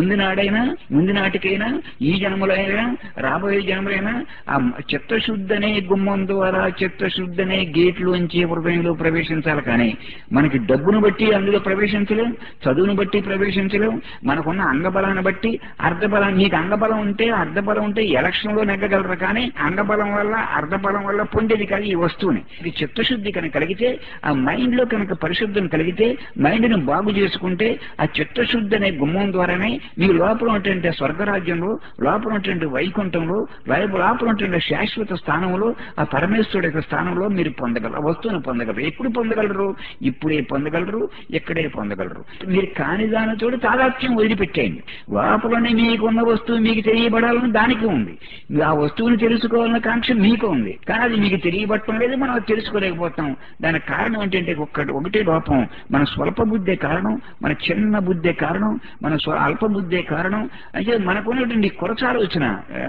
ముందు నాటికైనా, ఈ జన్మలైనా రాబోయే జన్మలైనా ఆ చిత్తశుద్ధి అనే గుమ్మం ద్వారా, చిత్తశుద్ధి అనే గేట్లోంచి హృదయంలో ప్రవేశించాలి. కానీ మనకి డబ్బును బట్టి అందులో ప్రవేశించలేం, చదువును బట్టి ప్రవేశించలేం, మనకున్న అంగబలాన్ని బట్టి అర్ధబలం. నీకు అంగబలం ఉంటే, అర్ధబలం ఉంటే ఎలక్షన్ లో నెగ్గగలరు. కానీ అంగబలం వల్ల, అర్ధబలం వల్ల పొందేది కాదు ఈ వస్తువుని. ఇది చిత్తశుద్ధి కనుక కలిగితే, ఆ మైండ్ లో కనుక పరిశుద్ధం కలిగితే, మైండ్ ని బాగు చేసుకుంటే, ఆ చిత్తశుద్ధి అనే గుమ్మం ద్వారానే మీ లోపల ఉన్నటువంటి స్వర్గరాజ్యంలో, లోపల ఉన్నటువంటి వైకుంఠంలో, లోపల ఉన్నటువంటి శాశ్వత స్థానంలో, ఆ పరమేశ్వరుడు యొక్క స్థానంలో మీరు పొందగలరు, ఆ వస్తువును పొందగలరు. ఎప్పుడు పొందగలరు? ఇప్పుడే పొందగలరు, ఎక్కడే పొందగలరు. మీరు కాని దానితో తాదాత్మ్యం వదిలిపెట్టేయండి. లోపలనే మీకున్న వస్తువు మీకు తెలియబడాలని దానికి ఉంది, ఆ వస్తువుని తెలుసుకోవాలన్న కాంక్ష మీకు ఉంది. కానీ అది మీకు తెలియబట్టడం లేదు, మనం అది తెలుసుకోలేకపోతాం. దానికి కారణం ఏంటంటే ఒకటే లోపం. మన స్వల్ప బుద్ధే కారణం, మన చిన్న బుద్ధే కారణం, మన అల్ప బుద్ధే కారణం. అంటే మనకున్నటువంటి కొరచాలోచన,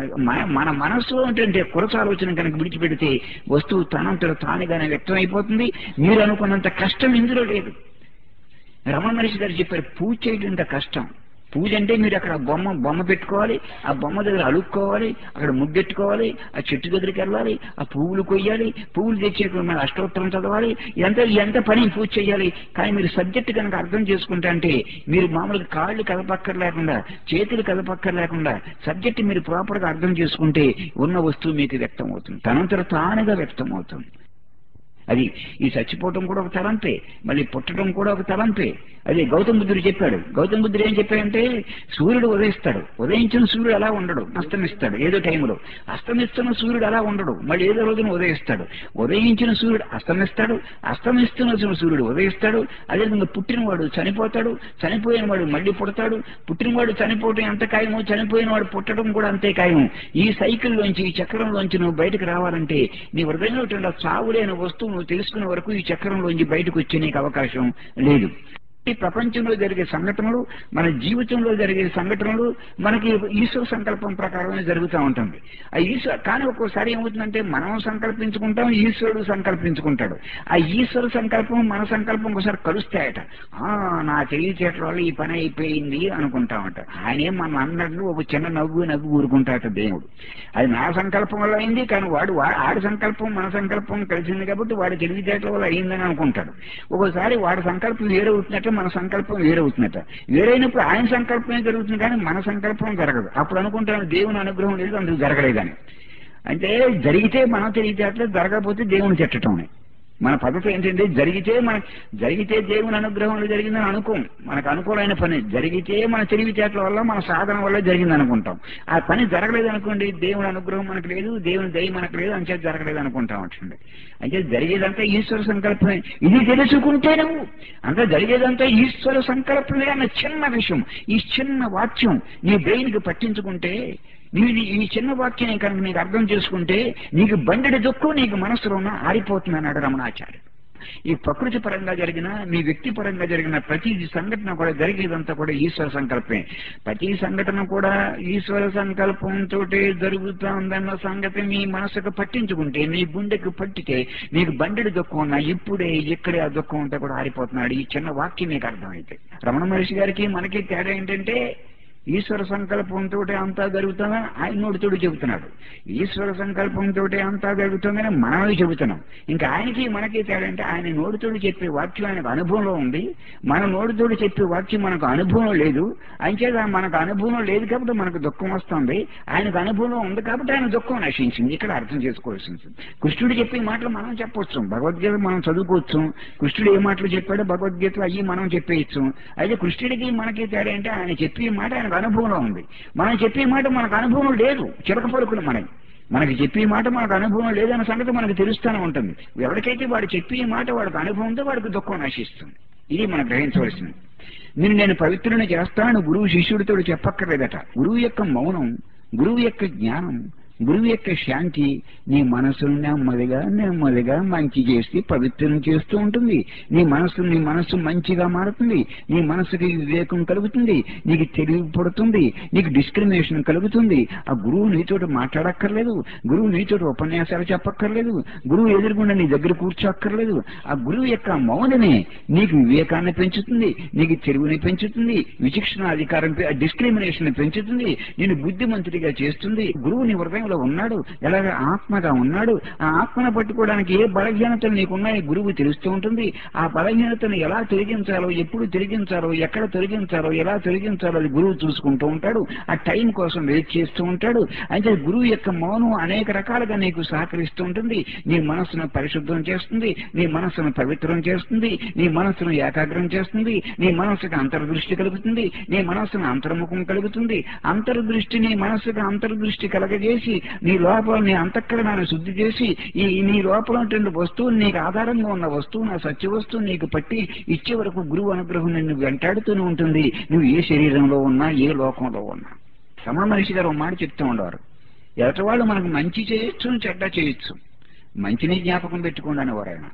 మన మనస్సులో ఉన్నటువంటి కొరచాలోచన కనుక విడిచిపెడితే వస్తువు తనంతట తానుగానే వ్యక్తం అయిపోతుంది. మీరు అనుకున్నంత కష్టం ఇందులో లేదు. రమణ మహర్షి గారు చెప్పారు, పూజ చేయడం కష్టం. పూజ అంటే మీరు అక్కడ బొమ్మ పెట్టుకోవాలి, ఆ బొమ్మ దగ్గర అడుక్కోవాలి, అక్కడ ముగ్గెట్టుకోవాలి, ఆ చెట్టు దగ్గరికి వెళ్ళాలి, ఆ పువ్వులు కొయ్యాలి, పువ్వులు తెచ్చేప్పుడు మన అష్టోత్తరం చదవాలి. ఎంత పని పూజ చేయాలి. కానీ మీరు సబ్జెక్ట్ కనుక అర్థం చేసుకుంటా అంటే, మీరు మామూలుగా కాళ్ళు కదపక్కర్లేకుండా, చేతులు కదపక్కర్లేకుండా సబ్జెక్ట్ మీరు ప్రాపర్ గా అర్థం చేసుకుంటే ఉన్న వస్తువు మీకు వ్యక్తం అవుతుంది, తనంతట తానుగా వ్యక్తం అవుతుంది. అది ఈ చచ్చిపోవటం కూడా ఒక తలంపే, మళ్ళీ పుట్టడం కూడా ఒక తలంపే. అదే గౌతమ బుద్ధుడు చెప్పాడు. గౌతమ బుద్ధుడు ఏం చెప్పాడంటే, సూర్యుడు ఉదయిస్తాడు, ఉదయించిన సూర్యుడు అలా ఉండడు, అస్తమిస్తాడు ఏదో టైంలో. అస్తమిస్తున్న సూర్యుడు అలా ఉండడు, మళ్ళీ ఏదో రోజున ఉదయిస్తాడు. ఉదయించిన సూర్యుడు అస్తమిస్తాడు, అస్తమిస్తున్న సూర్యుడు ఉదయిస్తాడు. అదేవిధంగా పుట్టినవాడు చనిపోతాడు, చనిపోయిన వాడు మళ్ళీ పుడతాడు. పుట్టినవాడు చనిపోవటం ఎంత ఖాయమో, చనిపోయిన వాడు పుట్టడం కూడా అంతే ఖాయం. ఈ సైకిల్లోంచి, ఈ చక్రంలోంచి నువ్వు బయటకు రావాలంటే నీ హృదయంలో చావులేని వస్తువు నువ్వు తెలుసుకునే వరకు ఈ చక్రంలోంచి బయటకు వచ్చే నీకు అవకాశం లేదు. ఈ ప్రపంచంలో జరిగే సంఘటనలు, మన జీవితంలో జరిగే సంఘటనలు మనకి ఈశ్వర సంకల్పం ప్రకారమే జరుగుతూ ఉంటుంది. ఆ కానీ ఒక్కోసారి ఏమవుతుందంటే, మనం సంకల్పించుకుంటాం, ఈశ్వరుడు సంకల్పించుకుంటాడు. ఆ ఈశ్వర సంకల్పం మన సంకల్పం ఒకసారి కలుస్తాయట. నా తెలివితేటల వల్ల ఈ పని అయిపోయింది అనుకుంటామట. ఆయనే మన అన్నట్లు ఒక చిన్న నవ్వు ఊరుకుంటాట దేవుడు. అది నా సంకల్పం వల్ల అయింది, కానీ ఆడి సంకల్పం మన సంకల్పం కలిసింది కాబట్టి వాడి తెలివితేటల వల్ల అయిందని అనుకుంటాడు. ఒక్కోసారి వాడి సంకల్పం వేరవుతున్నట్టు, మన సంకల్పం వేరవుతున్నట్ట. వేరైనప్పుడు ఆయన సంకల్పమే జరుగుతుంది, కానీ మన సంకల్పం జరగదు. అప్పుడు అనుకుంటాను దేవుని అనుగ్రహం లేదు, అందుకు జరగలేదని. అంటే జరిగితే మనం తెలివితేటలు, జరగకపోతే దేవుని తిట్టడం. మన పద్ధతి ఏంటంటే, జరిగితే దేవుని అనుగ్రహంలో జరిగిందని అనుకోం. మనకు అనుకూలమైన పని జరిగితే మన తెలివితేటల వల్ల, మన సాధన వల్ల జరిగింది అనుకుంటాం. ఆ పని జరగలేదు అనుకోండి, దేవుని అనుగ్రహం మనకు లేదు, దేవుని దయ మనకు లేదు, అంచేది జరగలేదు అనుకుంటాం. అంటే జరిగేదంతా ఈశ్వర సంకల్పమే. ఇది తెలుసుకుంటే నువ్వు అంతా జరిగేదంతా ఈశ్వర సంకల్పమే అన్న చిన్న విషయం, ఈ చిన్న వాక్యం నీ బ్రెయిన్కి పట్టించుకుంటే, ఈ చిన్న వాక్యం కనుక నీకు అర్థం చేసుకుంటే, నీకు బండెడి దుఃఖం నీకు మనసులో ఉన్న ఆరిపోతుంది అన్నాడు రమణాచార్య. ఈ ప్రకృతి పరంగా జరిగిన, మీ వ్యక్తి పరంగా జరిగిన ప్రతి సంఘటన కూడా జరిగేదంతా కూడా ఈశ్వర సంకల్పమే. ప్రతి సంఘటన కూడా ఈశ్వర సంకల్పంతో జరుగుతుందన్న సంగతి మీ మనసుకు పట్టించుకుంటే, మీ గుండెకు పట్టితే, మీకు బండెడి దుఃఖం ఉన్నా ఇప్పుడే ఇక్కడే ఆ దుఃఖం అంతా కూడా ఆరిపోతున్నాడు. ఈ చిన్న వాక్యం మీకు అర్థమైతే. రమణ మహర్షి గారికి మనకి తేడా ఏంటంటే, ఈశ్వర సంకల్పంతో అంతా జరుగుతుందని ఆయన నోటితోడు చెబుతున్నాడు, ఈశ్వర సంకల్పంతో అంతా జరుగుతుందని మనమే చెబుతున్నాం. ఇంకా ఆయనకి మనకి తేడా అంటే, ఆయన నోటితోడు చెప్పే వాక్యం ఆయనకు అనుభవంలో ఉంది, మన నోటితోడు చెప్పే వాక్యం మనకు అనుభవం లేదు. అంచేత మనకు అనుభవం లేదు కాబట్టి మనకు దుఃఖం వస్తుంది, ఆయనకు అనుభవం ఉంది కాబట్టి ఆయన దుఃఖం నశించింది. ఇక్కడ అర్థం చేసుకోవాల్సింది. కృష్ణుడు చెప్పే మాటలు మనం చెప్పొచ్చు, భగవద్గీత మనం చదువుకోవచ్చు. కృష్ణుడు ఏ మాటలు చెప్పాడో భగవద్గీతలో అయ్యి మనం చెప్పేయచ్చు. అయితే కృష్ణుడికి మనకి తేడా అంటే, ఆయన చెప్పే మాట ఆయనకు అనుభవంలో ఉంది, మనం చెప్పే మాట మనకు అనుభవం లేదు. చిలక పలుకులు మనకి చెప్పే మాట మనకు అనుభవం లేదన్న సంగతి మనకు తెలుస్తూనే ఉంటుంది. ఎవరికైతే వాడు చెప్పే మాట వాడికి అనుభవం ఉందో వాడికి దుఃఖం నశిస్తుంది. ఇది మనం గ్రహించవలసింది. నేను పవిత్రుని చేస్తానని గురువు శిష్యుడితో చెప్పక్కర్లేదట. గురువు యొక్క మౌనం, గురువు యొక్క జ్ఞానం, గురువు యొక్క శాంతి నీ మనసును నెమ్మదిగా నెమ్మదిగా మంచి చేసి పవిత్రం చేస్తూ ఉంటుంది. నీ మనస్సు మంచిగా మారుతుంది. నీ మనసుకి వివేకం కలుగుతుంది, నీకు తెలివి పడుతుంది, నీకు డిస్క్రిమినేషన్ కలుగుతుంది. ఆ గురువు నీతోటి మాట్లాడక్కర్లేదు, గురువు నీతోటి ఉపన్యాసాలు చెప్పక్కర్లేదు, గురువు ఎదురుగుండా నీ దగ్గర కూర్చోక్కర్లేదు. ఆ గురువు యొక్క మౌనమే నీకు వివేకాన్ని పెంచుతుంది, నీకు తెలివిని పెంచుతుంది, విచక్షణ అధికారం డిస్క్రిమినేషన్ పెంచుతుంది, నేను బుద్ధిమంతుడిగా చేస్తుంది. గురువు నీ హృదయంలో ఉన్నాడు, ఎలాగ ఆత్మగా ఉన్నాడు. ఆ ఆత్మను పట్టుకోవడానికి ఏ బలహీనతలు నీకున్నాయో గురువు తెలుస్తూ ఉంటుంది. ఆ బలహీనతను ఎలా తొలగించాలో, ఎప్పుడు తొలగించాలో, ఎక్కడ తొలగించాలో, ఎలా తొలగించాలో అది గురువు చూసుకుంటూ ఉంటాడు. ఆ టైం కోసం వెయిట్ చేస్తూ ఉంటాడు. అయితే గురువు యొక్క మౌనం అనేక రకాలుగా నీకు సహకరిస్తూ ఉంటుంది. నీ మనస్సును పరిశుద్ధం చేస్తుంది, నీ మనస్సును పవిత్రం చేస్తుంది, నీ మనస్సును ఏకాగ్రం చేస్తుంది, నీ మనస్సుకు అంతర్దృష్టి కలుగుతుంది, నీ మనస్సును అంతర్ముఖం కలుగుతుంది. అంతర్దృష్టి నీ మనస్సుకు అంతర్దృష్టి కలగజేసి నీ లోపల నీ అంతఃకరణాన్ని శుద్ధి చేసి నీ లోపల ఉన్నటువంటి వస్తువు, నీకు ఆధారంగా ఉన్న వస్తువు, నా సత్య వస్తువు నీకు పట్టి ఇచ్చే వరకు గురువు అనుగ్రహం నిన్ను వెంటాడుతూనే ఉంటుంది. నువ్వు ఏ శరీరంలో ఉన్నా, ఏ లోకంలో ఉన్నా. రమణ మహర్షి గారు ఒక మాట చెప్తూ ఉండేవారు, ఎదటివాళ్ళు మనకు మంచి చేయొచ్చు, చెడ్డ చేయొచ్చు, మంచిని జ్ఞాపకం పెట్టుకోండి అనేవారు ఆయన.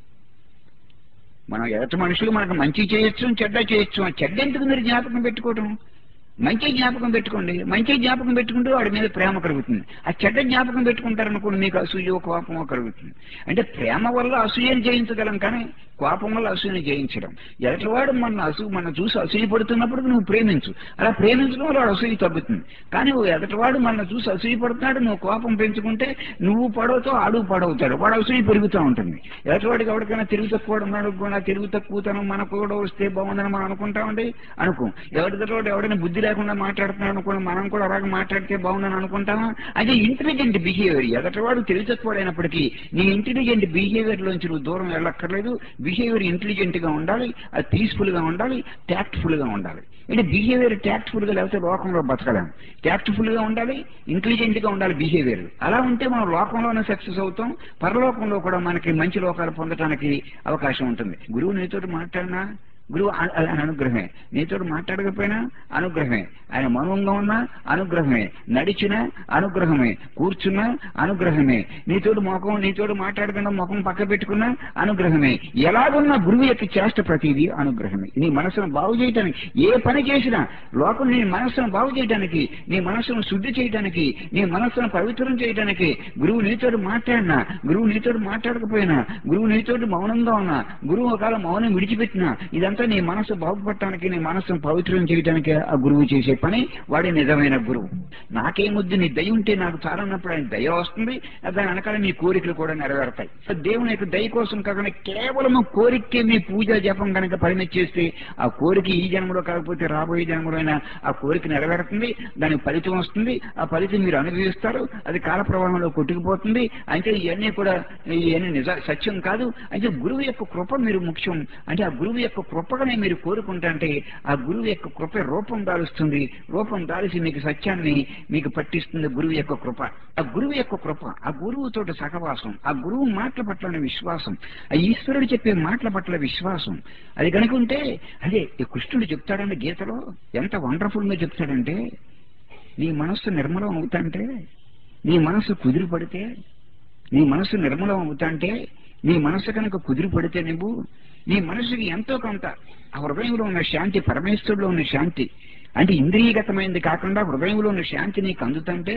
మనం ఎదటి మనుషులు మనకు మంచి చేయొచ్చు, చెడ్డ చేయొచ్చు, ఆ చెడ్డ ఎందుకు మీరు జ్ఞాపకం పెట్టుకోవడం? మంచి జ్ఞాపకం పెట్టుకోండి. మంచి జ్ఞాపకం పెట్టుకుంటూ వాడి మీద ప్రేమ కలుగుతుంది. ఆ చెడ్డ జ్ఞాపకం పెట్టుకుంటారనుకోండి, మీకు అసూయో కోపమో కలుగుతుంది. అంటే ప్రేమ వల్ల అసూయను జయించగలం, కానీ కోపం వల్ల అసూయను జయించడం. ఎదటివాడు మన చూసి అసూయ పడుతున్నప్పుడు నువ్వు ప్రేమించు, అలా ప్రేమించడం వల్ల వాడు అసూయ తగ్గుతుంది. కానీ ఎదటివాడు మన చూసి అసూయ పడుతున్నాడు, నువ్వు కోపం పెంచుకుంటే నువ్వు పడవుతో ఆడు పడవుతాడు, వాడు అసూయ పెరుగుతూ ఉంటుంది. ఎదటివాడికి ఎవరికైనా తెలివి తక్కువ ఉన్నాడు కూడా, తెలివి తక్కువతనం మనకు కూడా వస్తే బాగుందని మనం అనుకుంటామండి, అనుకో. ఎవరైనా బుద్ధి లేకుండా మాట్లాడుతున్నాడు అనుకోండి, మనం కూడా అలాగే మాట్లాడితే బాగుందని అనుకుంటామా? అదే ఇంటెలిజెంట్ బిహేవియర్. ఎదటివాడు తెలివి తక్కువైనప్పటికీ నీ ఇంటెలిజెంట్ బిహేవియర్ లోంచి నువ్వు దూరం వెళ్ళక్కర్లేదు. బిహేవియర్ ఇంటెలిజెంట్ గా ఉండాలి, అది పీస్ఫుల్ గా ఉండాలి, టాక్ట్ఫుల్ గా ఉండాలి. అంటే బిహేవియర్ టాక్ట్ఫుల్ గా లేకపోతే లోకంలో బతకలేము. టాక్ట్ఫుల్ గా ఉండాలి, ఇంటెలిజెంట్ గా ఉండాలి బిహేవియర్. అలా ఉంటే మనం లోకంలోనే సక్సెస్ అవుతాం, పరలోకంలో కూడా మనకి మంచి లోకాలు పొందడానికి అవకాశం ఉంటుంది. గురువు నీతో మాట్లాడినా గురువు అనుగ్రహమే, నీతో మాట్లాడకపోయినా అనుగ్రహమే, ఆయన మౌనంగా ఉన్నా అనుగ్రహమే, నడిచినా అనుగ్రహమే, కూర్చున్నా అనుగ్రహమే, నీతోడు మాట్లాడకుండా ముఖం పక్క పెట్టుకున్నా అనుగ్రహమే. ఎలాగున్నా గురువు యొక్క చేష్ట ప్రతిదీ అనుగ్రహమే. నీ మనసును బాగు చేయటానికి ఏ పని చేసినా లోకం నీ మనస్సును బాగు చేయడానికి, నీ మనస్సును శుద్ధి చేయడానికి, నీ మనస్సును పవిత్రం చేయడానికి గురువు నీతోడు మాట్లాడినా, గురువు నీతోడు మాట్లాడకపోయినా, గురువు నీతోటి మౌనంగా ఉన్నా, గురువు ఒకవేళ మౌనం విడిచిపెట్టినా, ఇదంతా నీ మనసు బాగుపడటానికి, నీ మనస్సును పవిత్రం చేయడానికి ఆ గురువు చేసే పని. వాడే నిజమైన గురువు. నాకేమొద్దు, నీ దయ ఉంటే నాకు చాలన్నప్పుడు ఆయన దయ వస్తుంది, దాని వెనకాల మీ కోరికలు కూడా నెరవేరుతాయి. దేవుని యొక్క దయ కోసం కాకుండా కేవలం కోరికే మీ పూజ జపం కనుక పరిమితి చేస్తే, ఆ కోరిక ఈ జన్మలో కాకపోతే రాబోయే జన్మలో అయినా ఆ కోరిక నెరవేరుతుంది, దానికి ఫలితం వస్తుంది, ఆ ఫలితం మీరు అనుభవిస్తారు, అది కాల ప్రవాహంలో కొట్టుకుపోతుంది. అంటే ఇవన్నీ సత్యం కాదు. అంటే గురువు యొక్క కృప మీరు ముఖ్యం. అంటే ఆ గురువు యొక్క కృపగానే మీరు కోరుకుంటే ఆ గురువు యొక్క కృప రూపం దాలుస్తుంది, రూపం దాల్చి మీకు సత్యాన్ని మీకు పట్టిస్తుంది. గురువు యొక్క కృప, ఆ గురువు యొక్క కృప, ఆ గురువుతో సహవాసం, ఆ గురువు మాటల పట్ల విశ్వాసం, ఆ ఈశ్వరుడు చెప్పే మాటల పట్ల విశ్వాసం, అది కనుకుంటే అదే ఈ కృష్ణుడు చెప్తాడంటే గీతలో ఎంత వండర్ఫుల్ గా చెప్తాడంటే, నీ మనస్సు నిర్మలం అవుతాంటే, నీ మనస్సు కుదిరి పడితే, నీ మనస్సు నిర్మలం అవుతాంటే, నీ మనస్సు కనుక కుదిరి పడితే నువ్వు నీ మనసుకి ఎంతో కొంత ఆ హృదయంలో ఉన్న శాంతి, పరమేశ్వరులో ఉన్న శాంతి, అంటే ఇంద్రియగతమైనది కాకుండా హృదయంలో ఉన్న శాంతి నీకు అందుతంటే,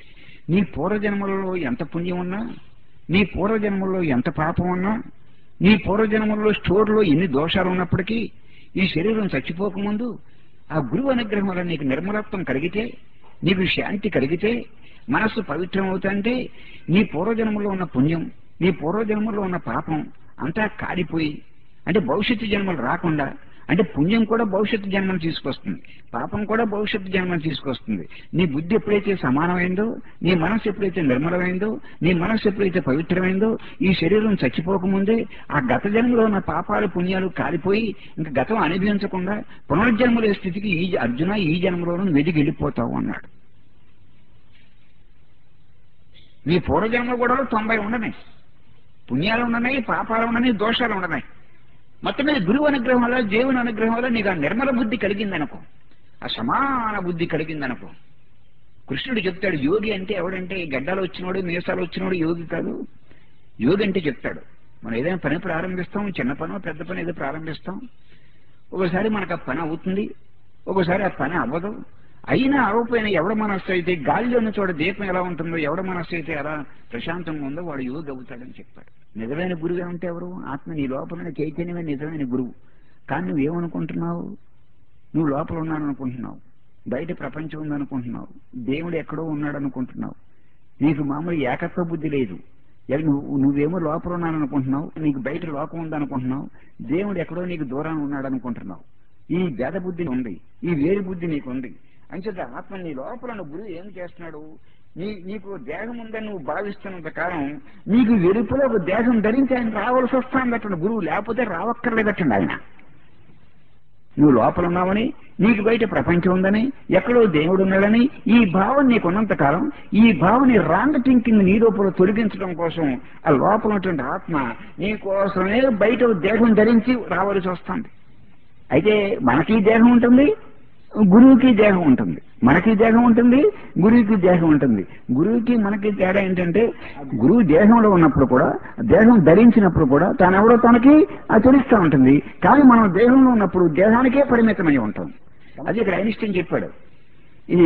నీ పూర్వజన్మలలో ఎంత పుణ్యం ఉన్నా, నీ పూర్వజన్మల్లో ఎంత పాపం ఉన్నా, నీ పూర్వజన్మల్లో స్టోర్లో ఎన్ని దోషాలు ఉన్నప్పటికీ, ఈ శరీరం చచ్చిపోకముందు ఆ గురువు అనుగ్రహం వల్ల నీకు నిర్మలత్వం కలిగితే, నీకు శాంతి కలిగితే, మనస్సు పవిత్రం అవుతాంటే, నీ పూర్వజన్మలో ఉన్న పుణ్యం, నీ పూర్వజన్మలో ఉన్న పాపం అంతా కాలిపోయి, అంటే భవిష్యత్తు జన్మలు రాకుండా, అంటే పుణ్యం కూడా భవిష్యత్తు జన్మను తీసుకొస్తుంది, పాపం కూడా భవిష్యత్తు జన్మను తీసుకొస్తుంది. నీ బుద్ధి ఎప్పుడైతే సమానమైందో, నీ మనస్సు ఎప్పుడైతే నిర్మలమైందో, నీ మనస్సు ఎప్పుడైతే పవిత్రమైందో, ఈ శరీరం చచ్చిపోకముందే ఆ గత జన్మలో ఉన్న పాపాలు పుణ్యాలు కాలిపోయి ఇంకా గతం అనుభవించకుండా పునర్జన్మల స్థితికి అర్జున ఈ జన్మలోనూ వెదిగి వెళ్ళిపోతావు అన్నాడు. నీ పూర్వజన్మ కూడా 90 ఉండనాయి, పుణ్యాలు ఉండనాయి, పాపాలు ఉండనాయి, దోషాలు ఉండనాయి. మొత్తం మీద గురువు అనుగ్రహం వల్ల దేవుని అనుగ్రహం వల్ల నీకు ఆ నిర్మల బుద్ధి కలిగిందనుకో, ఆ సమాన బుద్ధి కలిగిందనుకో. కృష్ణుడు చెప్తాడు యోగి అంటే ఎవడంటే గడ్డలు వచ్చినోడు మీసాలు వచ్చినోడు యోగి కాదు. యోగి అంటే చెప్తాడు మనం ఏదైనా పని ప్రారంభిస్తాం, చిన్న పనో పెద్ద పని ఏదో ప్రారంభిస్తాం. ఒకసారి మనకు ఆ పని అవుతుంది, ఒకసారి ఆ పని అవ్వదు. అయినా అవ్వకపోయినా ఎవడ మనస్సు అయితే గాలిలో ఉన్న చోట దీపం ఎలా ఉంటుందో, ఎవడ మనస్సు అయితే ఎలా ప్రశాంతంగా ఉందో వాడు యోగి అవుతాడని చెప్పాడు. నిజమైన గురువు ఏమంటే ఎవరు? ఆత్మ నీ లోపల చైతన్యమే నిజమైన గురువు. కానీ నువ్వేమనుకుంటున్నావు? నువ్వు లోపల ఉన్నాను అనుకుంటున్నావు, బయట ప్రపంచం ఉందనుకుంటున్నావు, దేవుడు ఎక్కడో ఉన్నాడు అనుకుంటున్నావు. నీకు మామూలు ఏకత్వ బుద్ధి లేదు. నువ్వేమో లోపల ఉన్నాను అనుకుంటున్నావు, నీకు బయట లోకం ఉందనుకుంటున్నావు, దేవుడు ఎక్కడో నీకు దూరం ఉన్నాడు అనుకుంటున్నావు. ఈ భేద బుద్ధి ఉంది, ఈ వేరు బుద్ధి నీకు ఉంది. అంచేత ఆత్మ నీ లోపల గురువు ఏం చేస్తున్నాడు? నీకు దేహం ఉందని నువ్వు భావిస్తున్నంత కాలం నీకు వెలుపులో ఒక దేహం ధరించి ఆయన రావాల్సి వస్తానన్నట్టు గురువు, లేకపోతే రావక్కర్లేదట్టండి ఆయన. నువ్వు లోపల ఉన్నావని, నీకు బయట ప్రపంచం ఉందని, ఎక్కడో దేవుడు ఉన్నాడని ఈ భావం నీకున్నంత కాలం ఈ భావని రాంగ్ థింకింగ్ నీ లోపల తొలగించడం కోసం ఆ లోపల ఉన్నటువంటి ఆత్మ నీ కోసమే బయట దేహం ధరించి రావాల్సి వస్తుంది. అయితే మనకి దేహం ఉంటుంది, గురువుకి దేహం ఉంటుంది. మనకి దేహం ఉంటుంది, గురువుకి దేహం ఉంటుంది. గురువుకి మనకి తేడా ఏంటంటే గురువు దేహంలో ఉన్నప్పుడు కూడా, దేహం ధరించినప్పుడు కూడా తానెవడో తనకి తెలుస్తూ ఉంటుంది. కానీ మనం దేహంలో ఉన్నప్పుడు దేహానికే పరిమితమై ఉంటాం. అది ఇక్కడ ఐన్స్టీన్ చెప్పాడు. ఇది